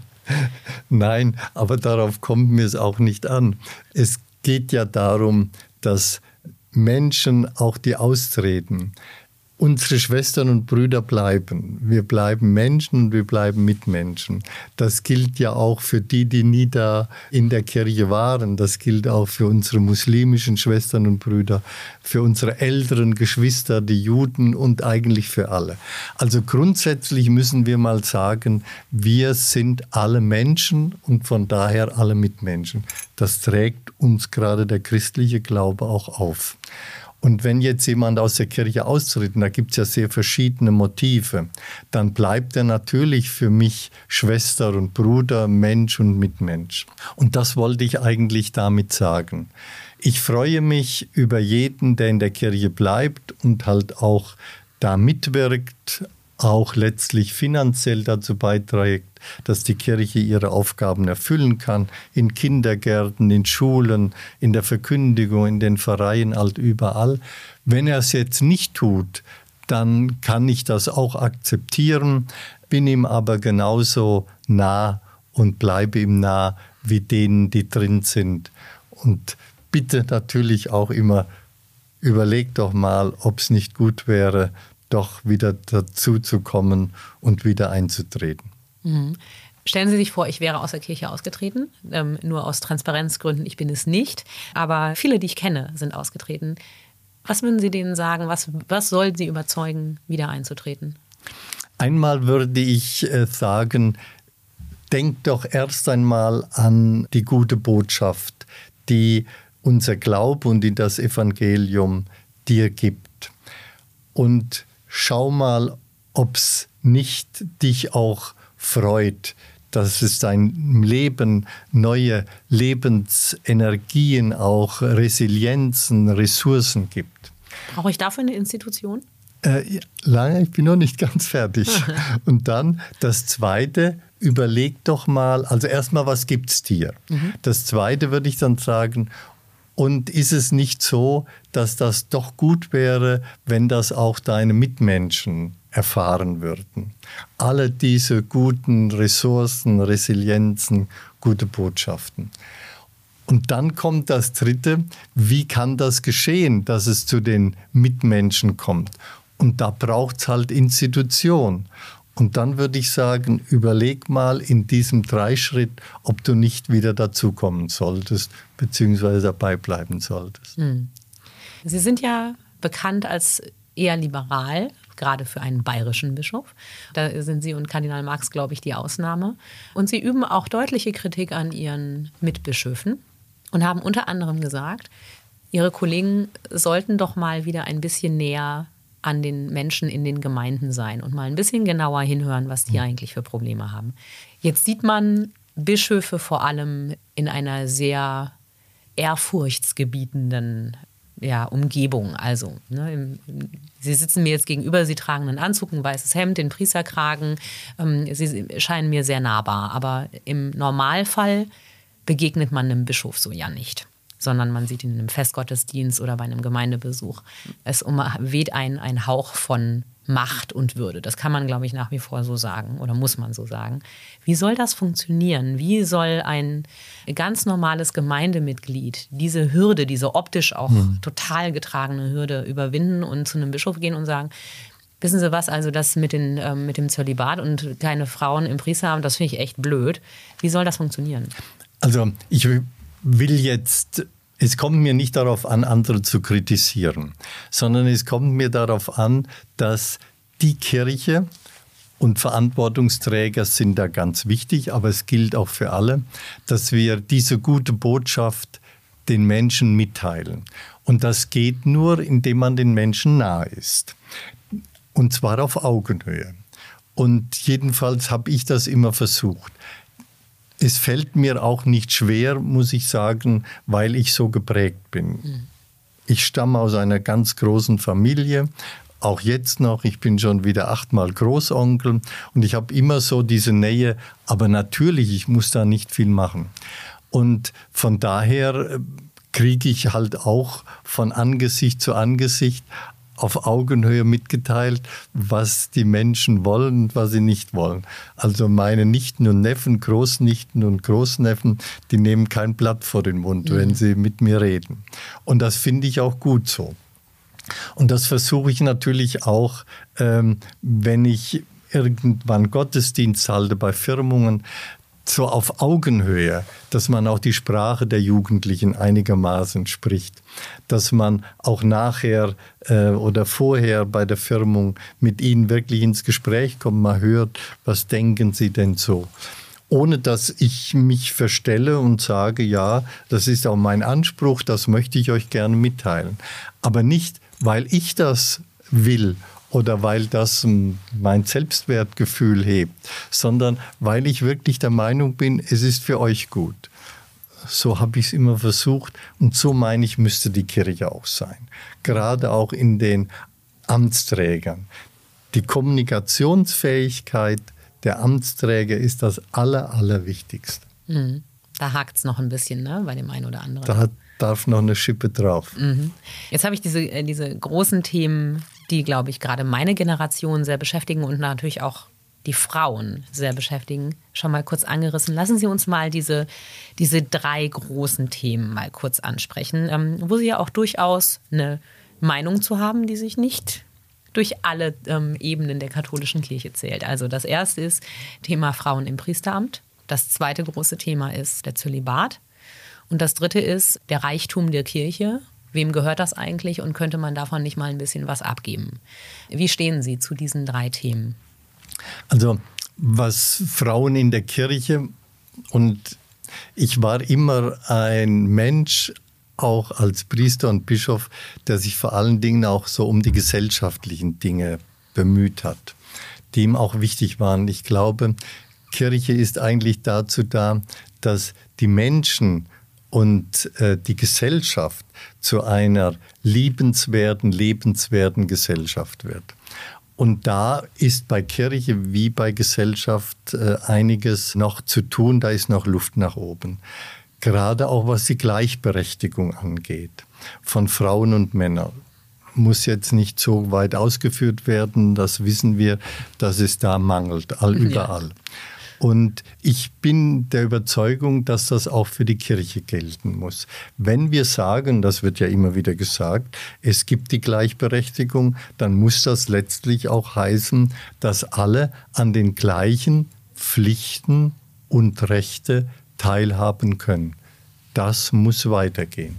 Nein, aber darauf kommt mir es auch nicht an. Es geht ja darum, dass Menschen, auch die austreten, unsere Schwestern und Brüder bleiben. Wir bleiben Menschen und wir bleiben Mitmenschen. Das gilt ja auch für die, die nie da in der Kirche waren. Das gilt auch für unsere muslimischen Schwestern und Brüder, für unsere älteren Geschwister, die Juden und eigentlich für alle. Also grundsätzlich müssen wir mal sagen, wir sind alle Menschen und von daher alle Mitmenschen. Das trägt uns gerade der christliche Glaube auch auf. Und wenn jetzt jemand aus der Kirche austritt, und da gibt es ja sehr verschiedene Motive, dann bleibt er natürlich für mich Schwester und Bruder, Mensch und Mitmensch. Und das wollte ich eigentlich damit sagen. Ich freue mich über jeden, der in der Kirche bleibt und halt auch da mitwirkt, auch letztlich finanziell dazu beiträgt, dass die Kirche ihre Aufgaben erfüllen kann, in Kindergärten, in Schulen, in der Verkündigung, in den Pfarreien, halt überall. Wenn er es jetzt nicht tut, dann kann ich das auch akzeptieren, bin ihm aber genauso nah und bleibe ihm nah wie denen, die drin sind. Und bitte natürlich auch immer, überleg doch mal, ob es nicht gut wäre, doch wieder dazu zu kommen und wieder einzutreten. Stellen Sie sich vor, ich wäre aus der Kirche ausgetreten, nur aus Transparenzgründen, ich bin es nicht. Aber viele, die ich kenne, sind ausgetreten. Was würden Sie denen sagen, was soll sie überzeugen, wieder einzutreten? Einmal würde ich sagen, denk doch erst einmal an die gute Botschaft, die unser Glaube und die das Evangelium dir gibt. Und schau mal, ob es nicht dich auch freut, dass es dein Leben neue Lebensenergien, auch Resilienzen, Ressourcen gibt. Brauche ich dafür eine Institution? Lange, ich bin noch nicht ganz fertig. Und dann das Zweite, überleg doch mal, also erstmal, was gibt es dir? Das Zweite würde ich dann sagen, und ist es nicht so, dass das doch gut wäre, wenn das auch deine Mitmenschen erfahren würden? Alle diese guten Ressourcen, Resilienzen, gute Botschaften. Und dann kommt das Dritte, wie kann das geschehen, dass es zu den Mitmenschen kommt? Und da braucht es halt Institution. Und dann würde ich sagen, überleg mal in diesem Dreischritt, ob du nicht wieder dazukommen solltest, beziehungsweise dabei bleiben solltest. Sie sind ja bekannt als eher liberal, gerade für einen bayerischen Bischof. Da sind Sie und Kardinal Marx, glaube ich, die Ausnahme. Und Sie üben auch deutliche Kritik an Ihren Mitbischöfen und haben unter anderem gesagt, Ihre Kollegen sollten doch mal wieder ein bisschen näher an den Menschen in den Gemeinden sein und mal ein bisschen genauer hinhören, was die eigentlich für Probleme haben. Jetzt sieht man Bischöfe vor allem in einer sehr ehrfurchtsgebietenden Umgebung. Also, Sie sitzen mir jetzt gegenüber, Sie tragen einen Anzug, ein weißes Hemd, den Priesterkragen. Sie scheinen mir sehr nahbar. Aber im Normalfall begegnet man einem Bischof so ja nicht, sondern man sieht ihn in einem Festgottesdienst oder bei einem Gemeindebesuch. Es weht ein Hauch von Macht und Würde. Das kann man, glaube ich, nach wie vor so sagen oder muss man so sagen. Wie soll das funktionieren? Wie soll ein ganz normales Gemeindemitglied diese Hürde, diese optisch auch total getragene Hürde überwinden und zu einem Bischof gehen und sagen, Wissen Sie was, also das mit dem Zölibat und keine Frauen im Priesteramt, das finde ich echt blöd. Wie soll das funktionieren? Also ich will jetzt, es kommt mir nicht darauf an, andere zu kritisieren, sondern es kommt mir darauf an, dass die Kirche und Verantwortungsträger sind da ganz wichtig, aber es gilt auch für alle, dass wir diese gute Botschaft den Menschen mitteilen. Und das geht nur, indem man den Menschen nahe ist. Und zwar auf Augenhöhe. Und jedenfalls habe ich das immer versucht. Es fällt mir auch nicht schwer, muss ich sagen, weil ich so geprägt bin. Ich stamme aus einer ganz großen Familie, auch jetzt noch. Ich bin schon wieder 8-mal Großonkel und ich habe immer so diese Nähe. Aber natürlich, ich muss da nicht viel machen. Und von daher kriege ich halt auch von Angesicht zu Angesicht auf Augenhöhe mitgeteilt, was die Menschen wollen und was sie nicht wollen. Also meine Nichten und Neffen, Großnichten und Großneffen, die nehmen kein Blatt vor den Mund, wenn sie mit mir reden. Und das finde ich auch gut so. Und das versuche ich natürlich auch, wenn ich irgendwann Gottesdienst halte bei Firmungen, so auf Augenhöhe, dass man auch die Sprache der Jugendlichen einigermaßen spricht, dass man auch nachher oder vorher bei der Firmung mit ihnen wirklich ins Gespräch kommt, mal hört, was denken sie denn so? Ohne dass ich mich verstelle und sage, ja, das ist auch mein Anspruch, das möchte ich euch gerne mitteilen. Aber nicht, weil ich das will oder weil das mein Selbstwertgefühl hebt, sondern weil ich wirklich der Meinung bin, es ist für euch gut. So habe ich es immer versucht und so meine ich, müsste die Kirche auch sein. Gerade auch in den Amtsträgern. Die Kommunikationsfähigkeit der Amtsträger ist das Allerwichtigste. Da hakt es noch ein bisschen, ne, bei dem einen oder anderen. Da darf noch eine Schippe drauf. Jetzt habe ich diese großen Themen, die, glaube ich, gerade meine Generation sehr beschäftigen und natürlich auch die Frauen sehr beschäftigen, schon mal kurz angerissen. Lassen Sie uns mal diese 3 großen Themen mal kurz ansprechen, wo Sie ja auch durchaus eine Meinung zu haben, die sich nicht durch alle Ebenen der katholischen Kirche zählt. Also das erste ist Thema Frauen im Priesteramt. Das zweite große Thema ist der Zölibat. Und das dritte ist der Reichtum der Kirche. Wem gehört das eigentlich und könnte man davon nicht mal ein bisschen was abgeben? Wie stehen Sie zu diesen 3 Themen? Also was Frauen in der Kirche, und ich war immer ein Mensch, auch als Priester und Bischof, der sich vor allen Dingen auch so um die gesellschaftlichen Dinge bemüht hat, die ihm auch wichtig waren. Ich glaube, Kirche ist eigentlich dazu da, dass die Menschen und die Gesellschaft zu einer liebenswerten, lebenswerten Gesellschaft wird. Und da ist bei Kirche wie bei Gesellschaft einiges noch zu tun, da ist noch Luft nach oben. Gerade auch was die Gleichberechtigung angeht, von Frauen und Männern. Muss jetzt nicht so weit ausgeführt werden, das wissen wir, dass es da mangelt, überall. Ja. Und ich bin der Überzeugung, dass das auch für die Kirche gelten muss. Wenn wir sagen, das wird ja immer wieder gesagt, es gibt die Gleichberechtigung, dann muss das letztlich auch heißen, dass alle an den gleichen Pflichten und Rechte teilhaben können. Das muss weitergehen.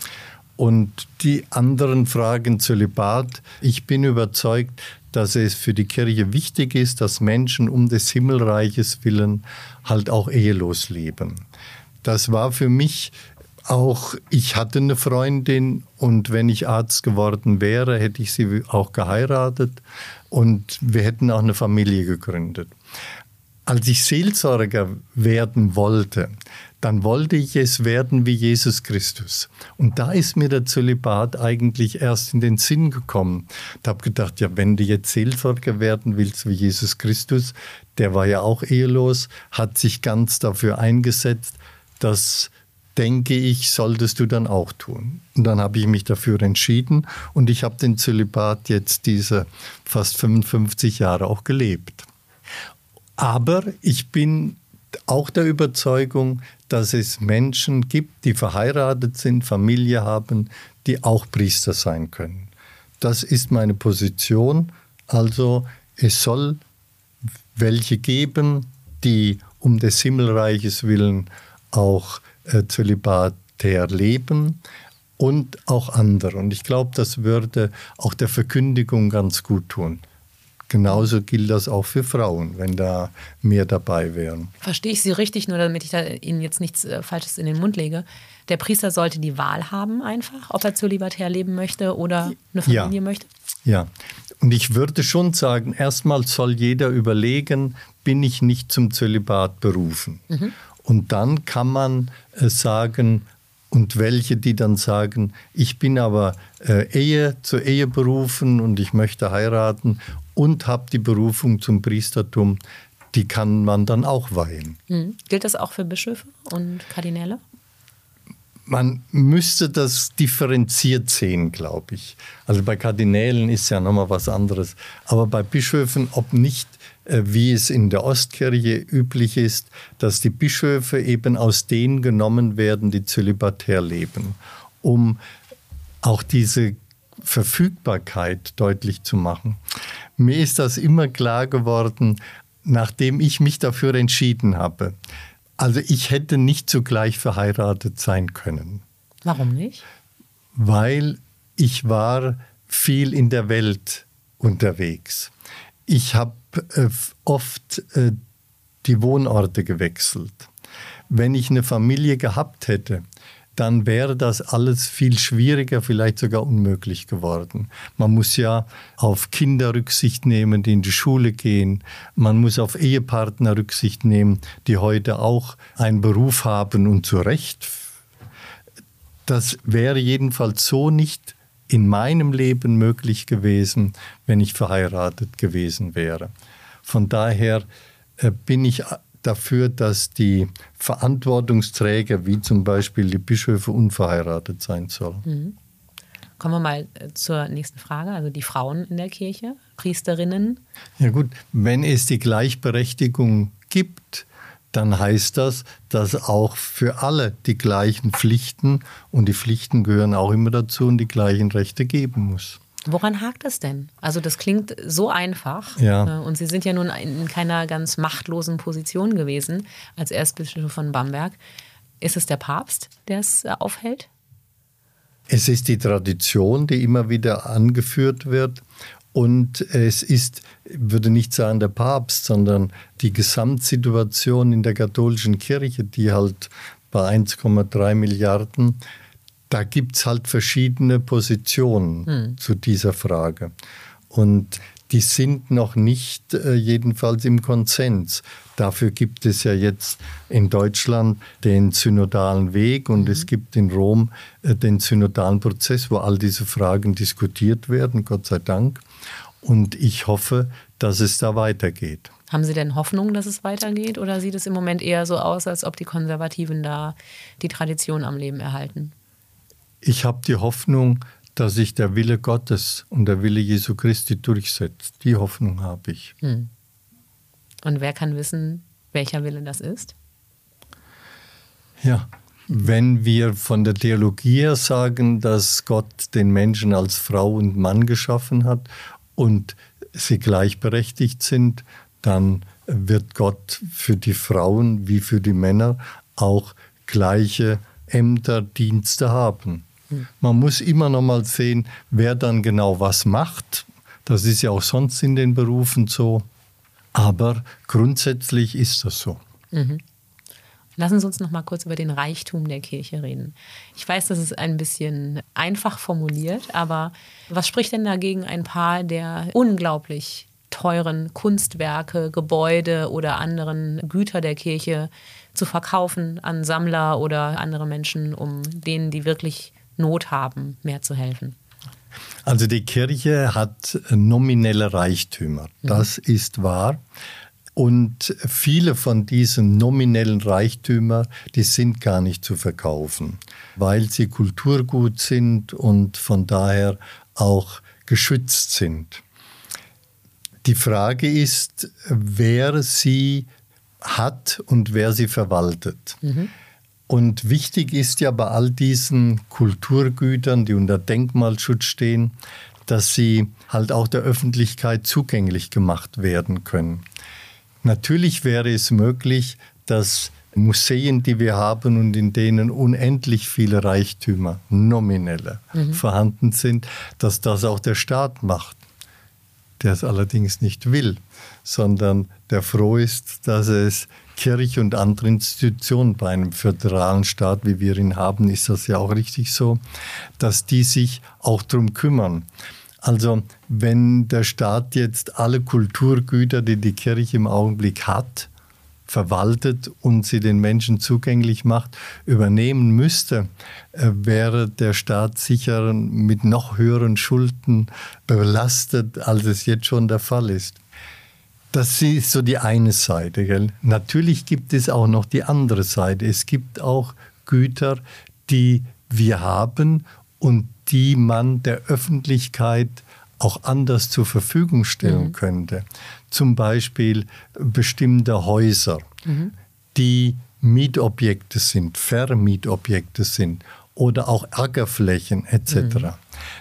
Und die anderen Fragen, Zölibat, ich bin überzeugt, dass es für die Kirche wichtig ist, dass Menschen um des Himmelreiches willen halt auch ehelos leben. Das war für mich auch, ich hatte eine Freundin und wenn ich Arzt geworden wäre, hätte ich sie auch geheiratet und wir hätten auch eine Familie gegründet. Als ich Seelsorger werden wollte, dann wollte ich es werden wie Jesus Christus. Und da ist mir der Zölibat eigentlich erst in den Sinn gekommen. Ich habe gedacht, ja, wenn du jetzt Seelsorger werden willst wie Jesus Christus, der war ja auch ehelos, hat sich ganz dafür eingesetzt, das, denke ich, solltest du dann auch tun. Und dann habe ich mich dafür entschieden und ich habe den Zölibat jetzt diese fast 55 Jahre auch gelebt. Aber ich bin auch der Überzeugung, dass es Menschen gibt, die verheiratet sind, Familie haben, die auch Priester sein können. Das ist meine Position, Also es soll welche geben, die um des Himmelreiches willen auch zölibatär leben und auch andere. Und ich glaube, das würde auch der Verkündigung ganz gut tun. Genauso gilt das auch für Frauen, wenn da mehr dabei wären. Verstehe ich Sie richtig, nur damit ich da Ihnen jetzt nichts Falsches in den Mund lege. Der Priester sollte die Wahl haben einfach, ob er zölibatär leben möchte oder eine Familie möchte? Ja, und ich würde schon sagen, erstmal soll jeder überlegen, bin ich nicht zum Zölibat berufen? Mhm. Und dann kann man sagen, und welche, die dann sagen, ich bin aber zur Ehe berufen und ich möchte heiraten und habe die Berufung zum Priestertum, die kann man dann auch weihen. Mhm. Gilt das auch für Bischöfe und Kardinäle? Man müsste das differenziert sehen, glaube ich. Also bei Kardinälen ist ja nochmal was anderes. Aber bei Bischöfen, ob nicht, wie es in der Ostkirche üblich ist, dass die Bischöfe eben aus denen genommen werden, die zölibatär leben, um auch diese Verfügbarkeit deutlich zu machen. Mir ist das immer klar geworden, nachdem ich mich dafür entschieden habe. Also ich hätte nicht zugleich verheiratet sein können. Warum nicht? Weil ich war viel in der Welt unterwegs. Ich habe oft die Wohnorte gewechselt. Wenn ich eine Familie gehabt hätte, dann wäre das alles viel schwieriger, vielleicht sogar unmöglich geworden. Man muss ja auf Kinder Rücksicht nehmen, die in die Schule gehen. Man muss auf Ehepartner Rücksicht nehmen, die heute auch einen Beruf haben und zu Recht. Das wäre jedenfalls so nicht in meinem Leben möglich gewesen, wenn ich verheiratet gewesen wäre. Von daher bin ich dafür, dass die Verantwortungsträger, wie zum Beispiel die Bischöfe, unverheiratet sein sollen. Mhm. Kommen wir mal zur nächsten Frage, also die Frauen in der Kirche, Priesterinnen. Ja gut, wenn es die Gleichberechtigung gibt, dann heißt das, dass auch für alle die gleichen Pflichten, und die Pflichten gehören auch immer dazu, und die gleichen Rechte geben muss. Woran hakt es denn? Also das klingt so einfach. Ja. Und Sie sind ja nun in keiner ganz machtlosen Position gewesen als Erzbischof von Bamberg. Ist es der Papst, der es aufhält? Es ist die Tradition, die immer wieder angeführt wird. Und es ist, ich würde nicht sagen der Papst, sondern die Gesamtsituation in der katholischen Kirche, die halt bei 1,3 Milliarden, da gibt es halt verschiedene Positionen zu dieser Frage. Und die sind noch nicht jedenfalls im Konsens. Dafür gibt es ja jetzt in Deutschland den synodalen Weg und es gibt in Rom den synodalen Prozess, wo all diese Fragen diskutiert werden, Gott sei Dank. Und ich hoffe, dass es da weitergeht. Haben Sie denn Hoffnung, dass es weitergeht? Oder sieht es im Moment eher so aus, als ob die Konservativen da die Tradition am Leben erhalten? Ich habe die Hoffnung, dass sich der Wille Gottes und der Wille Jesu Christi durchsetzt. Die Hoffnung habe ich. Und wer kann wissen, welcher Wille das ist? Ja, wenn wir von der Theologie her sagen, dass Gott den Menschen als Frau und Mann geschaffen hat und sie gleichberechtigt sind, dann wird Gott für die Frauen wie für die Männer auch gleiche Ämter, Dienste haben. Man muss immer noch mal sehen, wer dann genau was macht. Das ist ja auch sonst in den Berufen so. Aber grundsätzlich ist das so. Mhm. Lassen Sie uns noch mal kurz über den Reichtum der Kirche reden. Ich weiß, das ist ein bisschen einfach formuliert, aber was spricht denn dagegen, ein Paar der unglaublich teuren Kunstwerke, Gebäude oder anderen Güter der Kirche zu verkaufen an Sammler oder andere Menschen, um denen, die wirklich Not haben, mehr zu helfen? Also die Kirche hat nominelle Reichtümer, das ist wahr. Und viele von diesen nominellen Reichtümern, die sind gar nicht zu verkaufen, weil sie Kulturgut sind und von daher auch geschützt sind. Die Frage ist, wer sie hat und wer sie verwaltet. Und wichtig ist ja bei all diesen Kulturgütern, die unter Denkmalschutz stehen, dass sie halt auch der Öffentlichkeit zugänglich gemacht werden können. Natürlich wäre es möglich, dass Museen, die wir haben und in denen unendlich viele Reichtümer, nominelle, vorhanden sind, dass das auch der Staat macht, der es allerdings nicht will, sondern der froh ist, dass es Kirche und andere Institutionen bei einem föderalen Staat, wie wir ihn haben, ist das ja auch richtig so, dass die sich auch darum kümmern. Also wenn der Staat jetzt alle Kulturgüter, die die Kirche im Augenblick hat, verwaltet und sie den Menschen zugänglich macht, übernehmen müsste, wäre der Staat sicher mit noch höheren Schulden belastet, als es jetzt schon der Fall ist. Das ist so die eine Seite. Gell? Natürlich gibt es auch noch die andere Seite. Es gibt auch Güter, die wir haben und die man der Öffentlichkeit auch anders zur Verfügung stellen könnte. Zum Beispiel bestimmte Häuser, die Mietobjekte sind, Vermietobjekte sind oder auch Ackerflächen etc.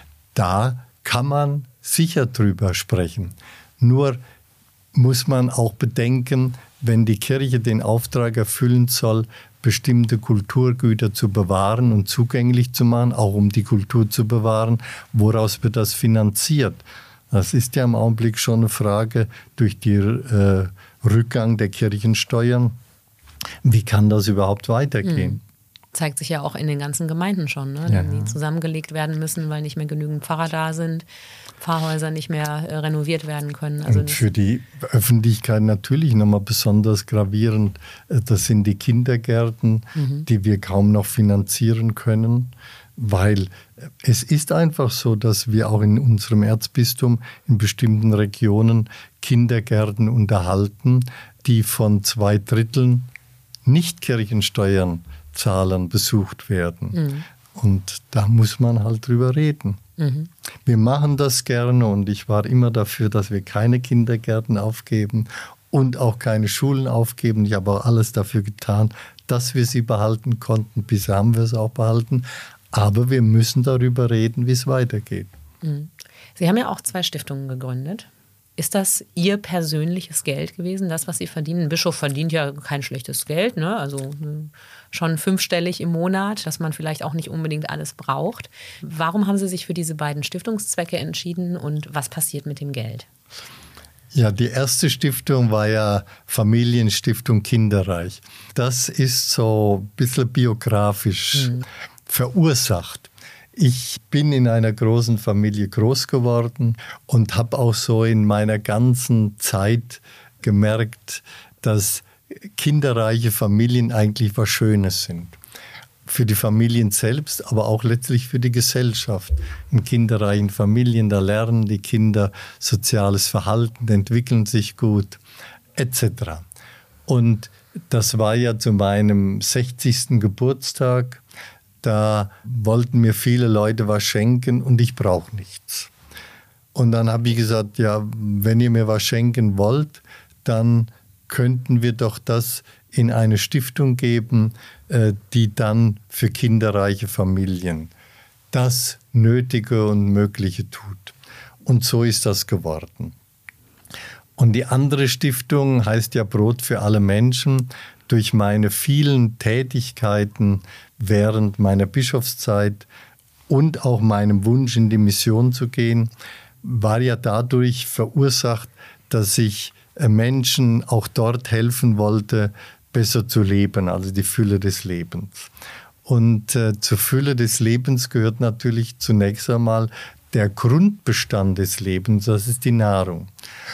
Da kann man sicher drüber sprechen. Nur muss man auch bedenken, wenn die Kirche den Auftrag erfüllen soll, bestimmte Kulturgüter zu bewahren und zugänglich zu machen, auch um die Kultur zu bewahren, woraus wird das finanziert? Das ist ja im Augenblick schon eine Frage durch den Rückgang der Kirchensteuern. Wie kann das überhaupt weitergehen? Zeigt sich ja auch in den ganzen Gemeinden schon, ne? Die zusammengelegt werden müssen, weil nicht mehr genügend Pfarrer da sind, Pfarrhäuser nicht mehr renoviert werden können. Also und für die Öffentlichkeit natürlich nochmal besonders gravierend, das sind die Kindergärten, die wir kaum noch finanzieren können, weil es ist einfach so, dass wir auch in unserem Erzbistum in bestimmten Regionen Kindergärten unterhalten, die von 2/3 Nicht-Kirchensteuern Zahlern besucht werden. Und da muss man halt drüber reden. Wir machen das gerne und ich war immer dafür, dass wir keine Kindergärten aufgeben und auch keine Schulen aufgeben. Ich habe auch alles dafür getan, dass wir sie behalten konnten. Bisher haben wir es auch behalten. Aber wir müssen darüber reden, wie es weitergeht. Sie haben ja auch 2 Stiftungen gegründet. Ist das Ihr persönliches Geld gewesen, das, was Sie verdienen? Ein Bischof verdient ja kein schlechtes Geld, ne? Also schon 5-stellig im Monat, dass man vielleicht auch nicht unbedingt alles braucht. Warum haben Sie sich für diese beiden Stiftungszwecke entschieden und was passiert mit dem Geld? Ja, die erste Stiftung war ja Familienstiftung Kinderreich. Das ist so ein bisschen biografisch verursacht. Ich bin in einer großen Familie groß geworden und habe auch so in meiner ganzen Zeit gemerkt, dass kinderreiche Familien eigentlich was Schönes sind. Für die Familien selbst, aber auch letztlich für die Gesellschaft. In kinderreichen Familien, da lernen die Kinder soziales Verhalten, entwickeln sich gut, etc. Und das war ja zu meinem 60. Geburtstag. Da wollten mir viele Leute was schenken und ich brauche nichts. Und dann habe ich gesagt, ja, wenn ihr mir was schenken wollt, dann könnten wir doch das in eine Stiftung geben, die dann für kinderreiche Familien das Nötige und Mögliche tut. Und so ist das geworden. Und die andere Stiftung heißt ja Brot für alle Menschen. Durch meine vielen Tätigkeiten während meiner Bischofszeit und auch meinem Wunsch, in die Mission zu gehen, war ja dadurch verursacht, dass ich Menschen auch dort helfen wollte, besser zu leben, also die Fülle des Lebens. Und zur Fülle des Lebens gehört natürlich zunächst einmal der Grundbestand des Lebens, das ist die Nahrung.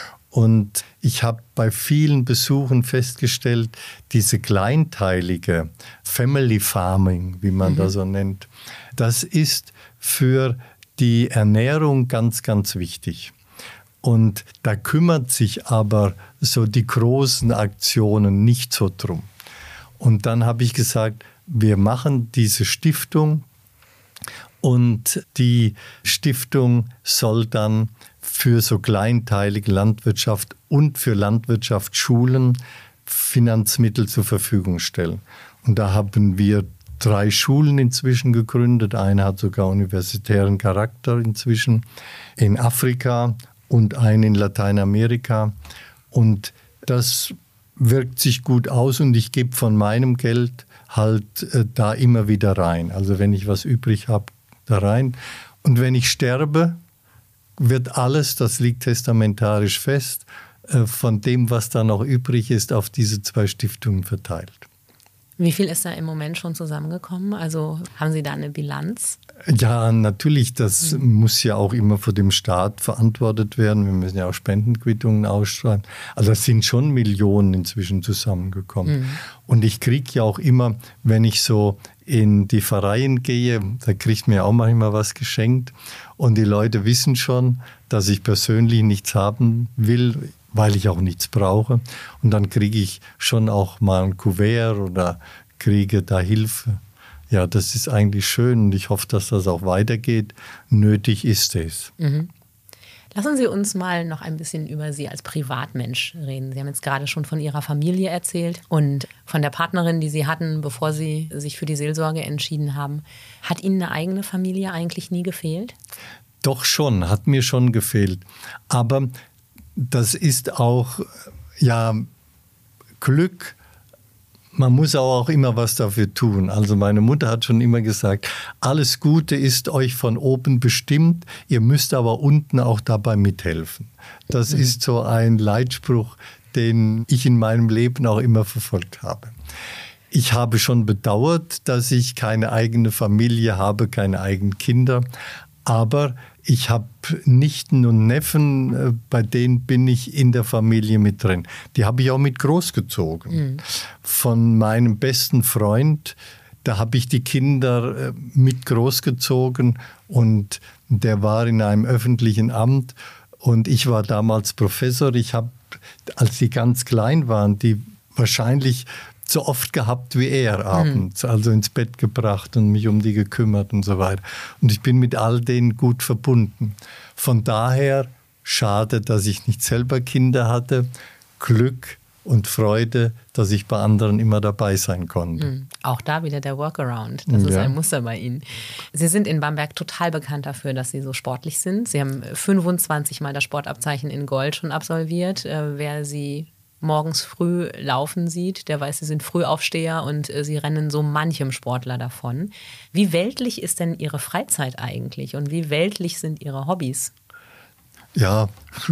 Und ich habe bei vielen Besuchen festgestellt, diese kleinteilige Family Farming, wie man das so nennt, das ist für die Ernährung ganz, ganz wichtig. Und da kümmert sich aber so die großen Aktionen nicht so drum. Und dann habe ich gesagt, wir machen diese Stiftung und die Stiftung soll dann für so kleinteilige Landwirtschaft und für Landwirtschaftsschulen Finanzmittel zur Verfügung stellen. Und da haben wir 3 Schulen inzwischen gegründet. Eine hat sogar universitären Charakter inzwischen in Afrika und eine in Lateinamerika. Und das wirkt sich gut aus und ich gebe von meinem Geld halt da immer wieder rein. Also wenn ich was übrig habe, da rein. Und wenn ich sterbe, wird alles, das liegt testamentarisch fest, von dem, was da noch übrig ist, auf diese 2 Stiftungen verteilt. Wie viel ist da im Moment schon zusammengekommen? Also haben Sie da eine Bilanz? Ja, natürlich. Das muss ja auch immer vor dem Staat verantwortet werden. Wir müssen ja auch Spendenquittungen ausschreiben. Also das sind schon Millionen inzwischen zusammengekommen. Und ich kriege ja auch immer, wenn ich so in die Pfarreien gehe, da kriegt mir auch manchmal was geschenkt. Und die Leute wissen schon, dass ich persönlich nichts haben will, weil ich auch nichts brauche. Und dann kriege ich schon auch mal ein Kuvert oder kriege da Hilfe. Ja, das ist eigentlich schön und ich hoffe, dass das auch weitergeht. Nötig ist es. Lassen Sie uns mal noch ein bisschen über Sie als Privatmensch reden. Sie haben jetzt gerade schon von Ihrer Familie erzählt und von der Partnerin, die Sie hatten, bevor Sie sich für die Seelsorge entschieden haben. Hat Ihnen eine eigene Familie eigentlich nie gefehlt? Doch schon, hat mir schon gefehlt. Aber das ist auch, ja, Glück. Man muss auch immer was dafür tun. Also meine Mutter hat schon immer gesagt, alles Gute ist euch von oben bestimmt, ihr müsst aber unten auch dabei mithelfen. Das ist so ein Leitspruch, den ich in meinem Leben auch immer verfolgt habe. Ich habe schon bedauert, dass ich keine eigene Familie habe, keine eigenen Kinder, aber ich habe Nichten und Neffen, bei denen bin ich in der Familie mit drin. Die habe ich auch mit großgezogen. Von meinem besten Freund, da habe ich die Kinder mit großgezogen und der war in einem öffentlichen Amt und ich war damals Professor. Ich habe, als die ganz klein waren, die wahrscheinlich so oft gehabt wie er abends, also ins Bett gebracht und mich um die gekümmert und so weiter. Und ich bin mit all denen gut verbunden. Von daher schade, dass ich nicht selber Kinder hatte. Glück und Freude, dass ich bei anderen immer dabei sein konnte. Auch da wieder der Workaround. Das ist ein Muster bei Ihnen. Sie sind in Bamberg total bekannt dafür, dass Sie so sportlich sind. Sie haben 25 Mal das Sportabzeichen in Gold schon absolviert. Wer Sie morgens früh laufen sieht, der weiß, Sie sind Frühaufsteher und Sie rennen so manchem Sportler davon. Wie weltlich ist denn Ihre Freizeit eigentlich und wie weltlich sind Ihre Hobbys? Ja,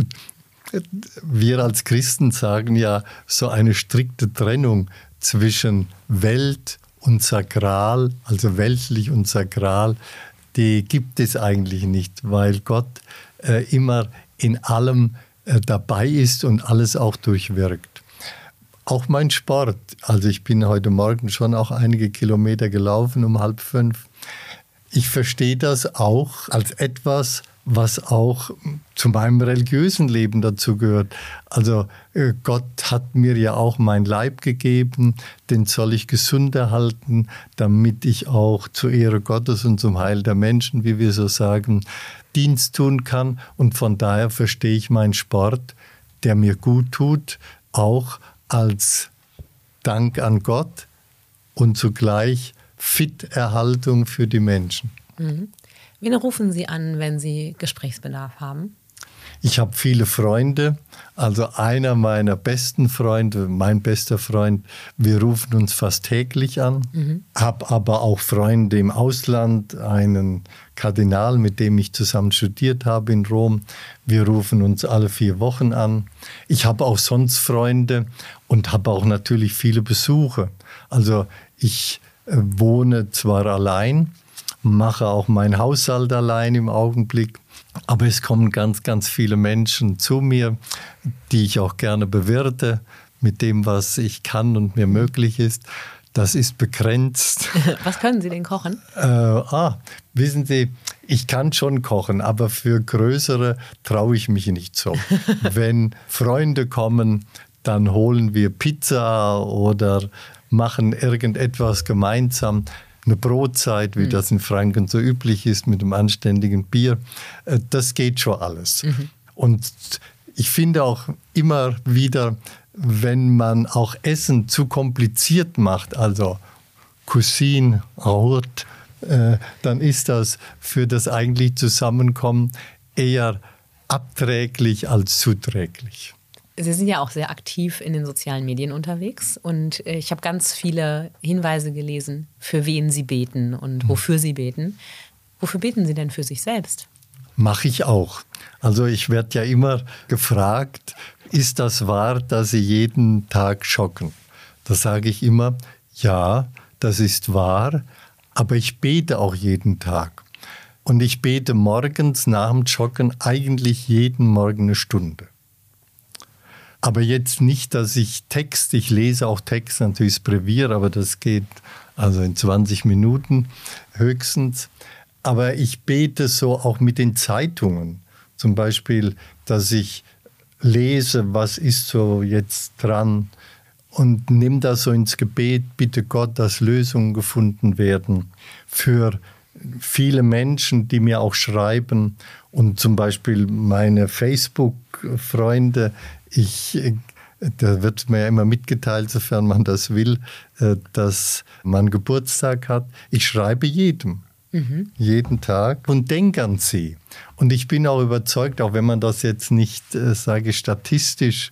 wir als Christen sagen ja, so eine strikte Trennung zwischen Welt und Sakral, also weltlich und sakral, die gibt es eigentlich nicht, weil Gott immer in allem dabei ist und alles auch durchwirkt. Auch mein Sport, also ich bin heute Morgen schon auch einige Kilometer gelaufen um 4:30. Ich verstehe das auch als etwas, was auch zu meinem religiösen Leben dazu gehört. Also Gott hat mir ja auch mein Leib gegeben, den soll ich gesund erhalten, damit ich auch zur Ehre Gottes und zum Heil der Menschen, wie wir so sagen, Dienst tun kann. Und von daher verstehe ich meinen Sport, der mir gut tut, auch als Dank an Gott und zugleich Fitterhaltung für die Menschen. Wen rufen Sie an, wenn Sie Gesprächsbedarf haben? Ich habe viele Freunde, also einer meiner besten Freunde, mein bester Freund, wir rufen uns fast täglich an. Habe aber auch Freunde im Ausland, einen Kardinal, mit dem ich zusammen studiert habe in Rom. Wir rufen uns alle 4 Wochen an. Ich habe auch sonst Freunde und habe auch natürlich viele Besuche. Also ich wohne zwar allein, mache auch meinen Haushalt allein im Augenblick. Aber es kommen ganz, ganz viele Menschen zu mir, die ich auch gerne bewirte mit dem, was ich kann und mir möglich ist. Das ist begrenzt. Was können Sie denn kochen? Wissen Sie, ich kann schon kochen, aber für größere traue ich mich nicht so. Wenn Freunde kommen, dann holen wir Pizza oder machen irgendetwas gemeinsam. Eine Brotzeit, wie das in Franken so üblich ist, mit einem anständigen Bier, das geht schon alles. Und ich finde auch immer wieder, wenn man auch Essen zu kompliziert macht, also Cousin Raoult, dann ist das für das eigentliche Zusammenkommen eher abträglich als zuträglich. Sie sind ja auch sehr aktiv in den sozialen Medien unterwegs und ich habe ganz viele Hinweise gelesen, für wen Sie beten und wofür Sie beten. Wofür beten Sie denn für sich selbst? Mache ich auch. Also ich werde ja immer gefragt, ist das wahr, dass Sie jeden Tag joggen? Da sage ich immer, ja, das ist wahr, aber ich bete auch jeden Tag. Und ich bete morgens nach dem Joggen eigentlich jeden Morgen eine Stunde. Aber jetzt nicht, dass ich lese auch Text, natürlich das Brevier, aber das geht also in 20 Minuten höchstens. Aber ich bete so auch mit den Zeitungen. Zum Beispiel, dass ich lese, was ist so jetzt dran und nimm das so ins Gebet, bitte Gott, dass Lösungen gefunden werden für viele Menschen, die mir auch schreiben und zum Beispiel meine Facebook-Freunde, da wird mir ja immer mitgeteilt, sofern man das will, dass man Geburtstag hat. Ich schreibe jedem. Jeden Tag und denke an sie. Und ich bin auch überzeugt, auch wenn man das jetzt nicht, statistisch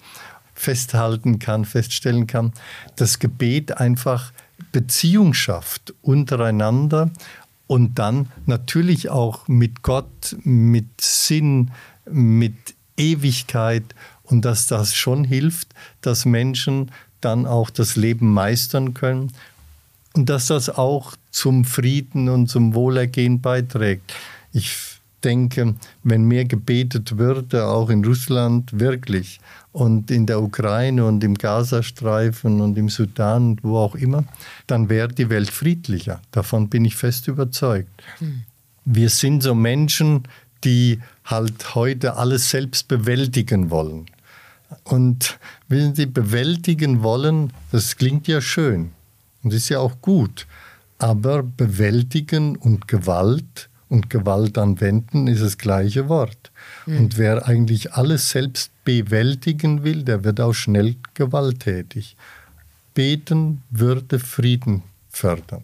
feststellen kann, das Gebet einfach Beziehung schafft untereinander und dann natürlich auch mit Gott, mit Sinn, mit Ewigkeit und dass das schon hilft, dass Menschen dann auch das Leben meistern können. Und dass das auch zum Frieden und zum Wohlergehen beiträgt. Ich denke, wenn mehr gebetet würde, auch in Russland wirklich und in der Ukraine und im Gazastreifen und im Sudan und wo auch immer, dann wäre die Welt friedlicher. Davon bin ich fest überzeugt. Wir sind so Menschen, die halt heute alles selbst bewältigen wollen. Und wenn sie bewältigen wollen, das klingt ja schön. Und ist ja auch gut. Aber bewältigen und Gewalt anwenden ist das gleiche Wort. Und wer eigentlich alles selbst bewältigen will, der wird auch schnell gewalttätig. Beten würde Frieden fördern.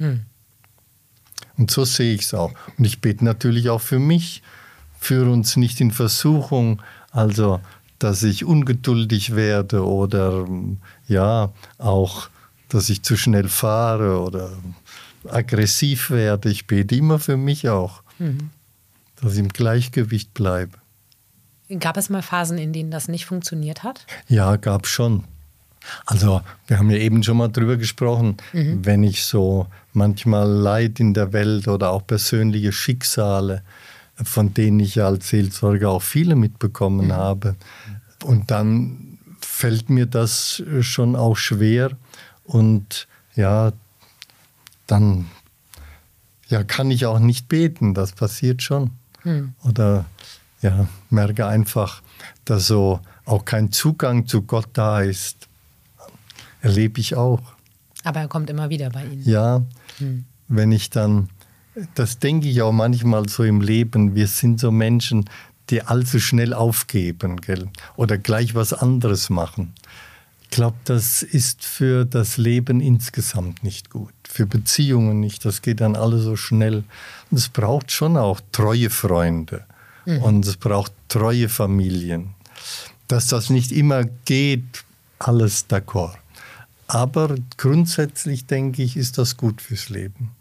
Und so sehe ich es auch. Und ich bete natürlich auch für mich. Führe uns nicht in Versuchung, also dass ich ungeduldig werde oder ja, auch dass ich zu schnell fahre oder aggressiv werde. Ich bete immer für mich auch, dass ich im Gleichgewicht bleibe. Gab es mal Phasen, in denen das nicht funktioniert hat? Ja, gab es schon. Also wir haben ja eben schon mal drüber gesprochen, wenn ich so manchmal Leid in der Welt oder auch persönliche Schicksale, von denen ich ja als Seelsorger auch viele mitbekommen habe. Und dann fällt mir das schon auch schwer. Und ja, dann kann ich auch nicht beten, das passiert schon. Oder ja, merke einfach, dass so auch kein Zugang zu Gott da ist. Erlebe ich auch. Aber er kommt immer wieder bei Ihnen. Ja, wenn ich dann, das denke ich auch manchmal so im Leben, wir sind so Menschen, die allzu schnell aufgeben, gell? Oder gleich was anderes machen. Ich glaube, das ist für das Leben insgesamt nicht gut, für Beziehungen nicht. Das geht dann alles so schnell. Und es braucht schon auch treue Freunde und es braucht treue Familien. Dass das nicht immer geht, alles d'accord. Aber grundsätzlich, denke ich, ist das gut fürs Leben.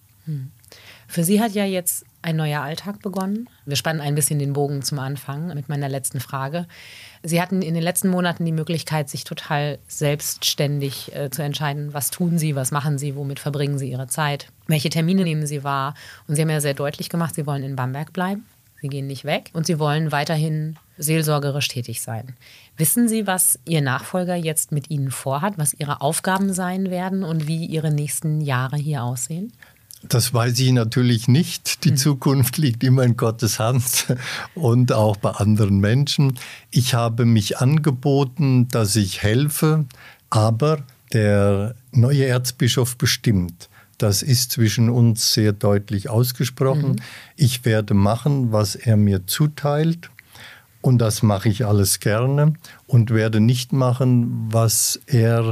Für Sie hat ja jetzt ein neuer Alltag begonnen. Wir spannen ein bisschen den Bogen zum Anfang mit meiner letzten Frage. Sie hatten in den letzten Monaten die Möglichkeit, sich total selbstständig zu entscheiden, was tun Sie, was machen Sie, womit verbringen Sie Ihre Zeit, welche Termine nehmen Sie wahr. Und Sie haben ja sehr deutlich gemacht, Sie wollen in Bamberg bleiben, Sie gehen nicht weg und Sie wollen weiterhin seelsorgerisch tätig sein. Wissen Sie, was Ihr Nachfolger jetzt mit Ihnen vorhat, was Ihre Aufgaben sein werden und wie Ihre nächsten Jahre hier aussehen? Das weiß ich natürlich nicht. Die Zukunft liegt immer in Gottes Hand und auch bei anderen Menschen. Ich habe mich angeboten, dass ich helfe, aber der neue Erzbischof bestimmt. Das ist zwischen uns sehr deutlich ausgesprochen. Ich werde machen, was er mir zuteilt und das mache ich alles gerne und werde nicht machen, was er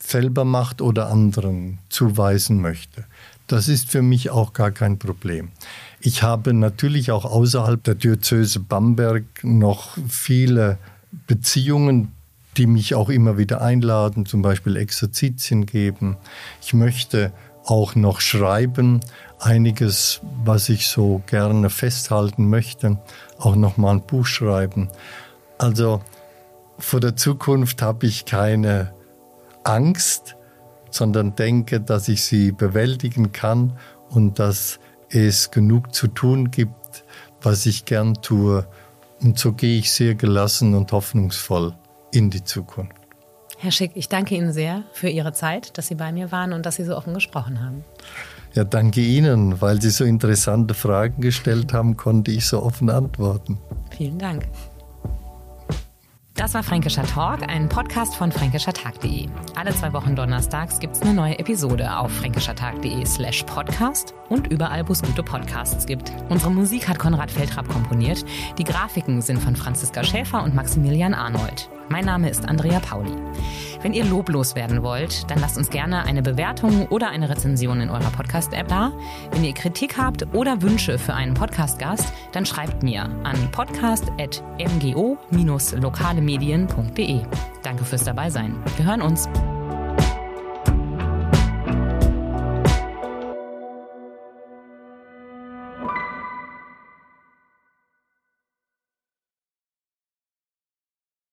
selber macht oder anderen zuweisen möchte. Das ist für mich auch gar kein Problem. Ich habe natürlich auch außerhalb der Diözese Bamberg noch viele Beziehungen, die mich auch immer wieder einladen, zum Beispiel Exerzitien geben. Ich möchte auch noch schreiben, einiges, was ich so gerne festhalten möchte, auch noch mal ein Buch schreiben. Also vor der Zukunft habe ich keine Angst, sondern denke, dass ich sie bewältigen kann und dass es genug zu tun gibt, was ich gern tue. Und so gehe ich sehr gelassen und hoffnungsvoll in die Zukunft. Herr Schick, ich danke Ihnen sehr für Ihre Zeit, dass Sie bei mir waren und dass Sie so offen gesprochen haben. Ja, danke Ihnen. Weil Sie so interessante Fragen gestellt haben, konnte ich so offen antworten. Vielen Dank. Das war Fränkischer Talk, ein Podcast von fränkischertag.de. Alle 2 Wochen donnerstags gibt es eine neue Episode auf fränkischertag.de/podcast und überall, wo es gute Podcasts gibt. Unsere Musik hat Konrad Veltrab komponiert. Die Grafiken sind von Franziska Schäfer und Maximilian Arnold. Mein Name ist Andrea Pauli. Wenn ihr loblos werden wollt, dann lasst uns gerne eine Bewertung oder eine Rezension in eurer Podcast-App da. Wenn ihr Kritik habt oder Wünsche für einen Podcast-Gast, dann schreibt mir an podcast@mgo-lokalemedien.de. Danke fürs Dabeisein. Wir hören uns.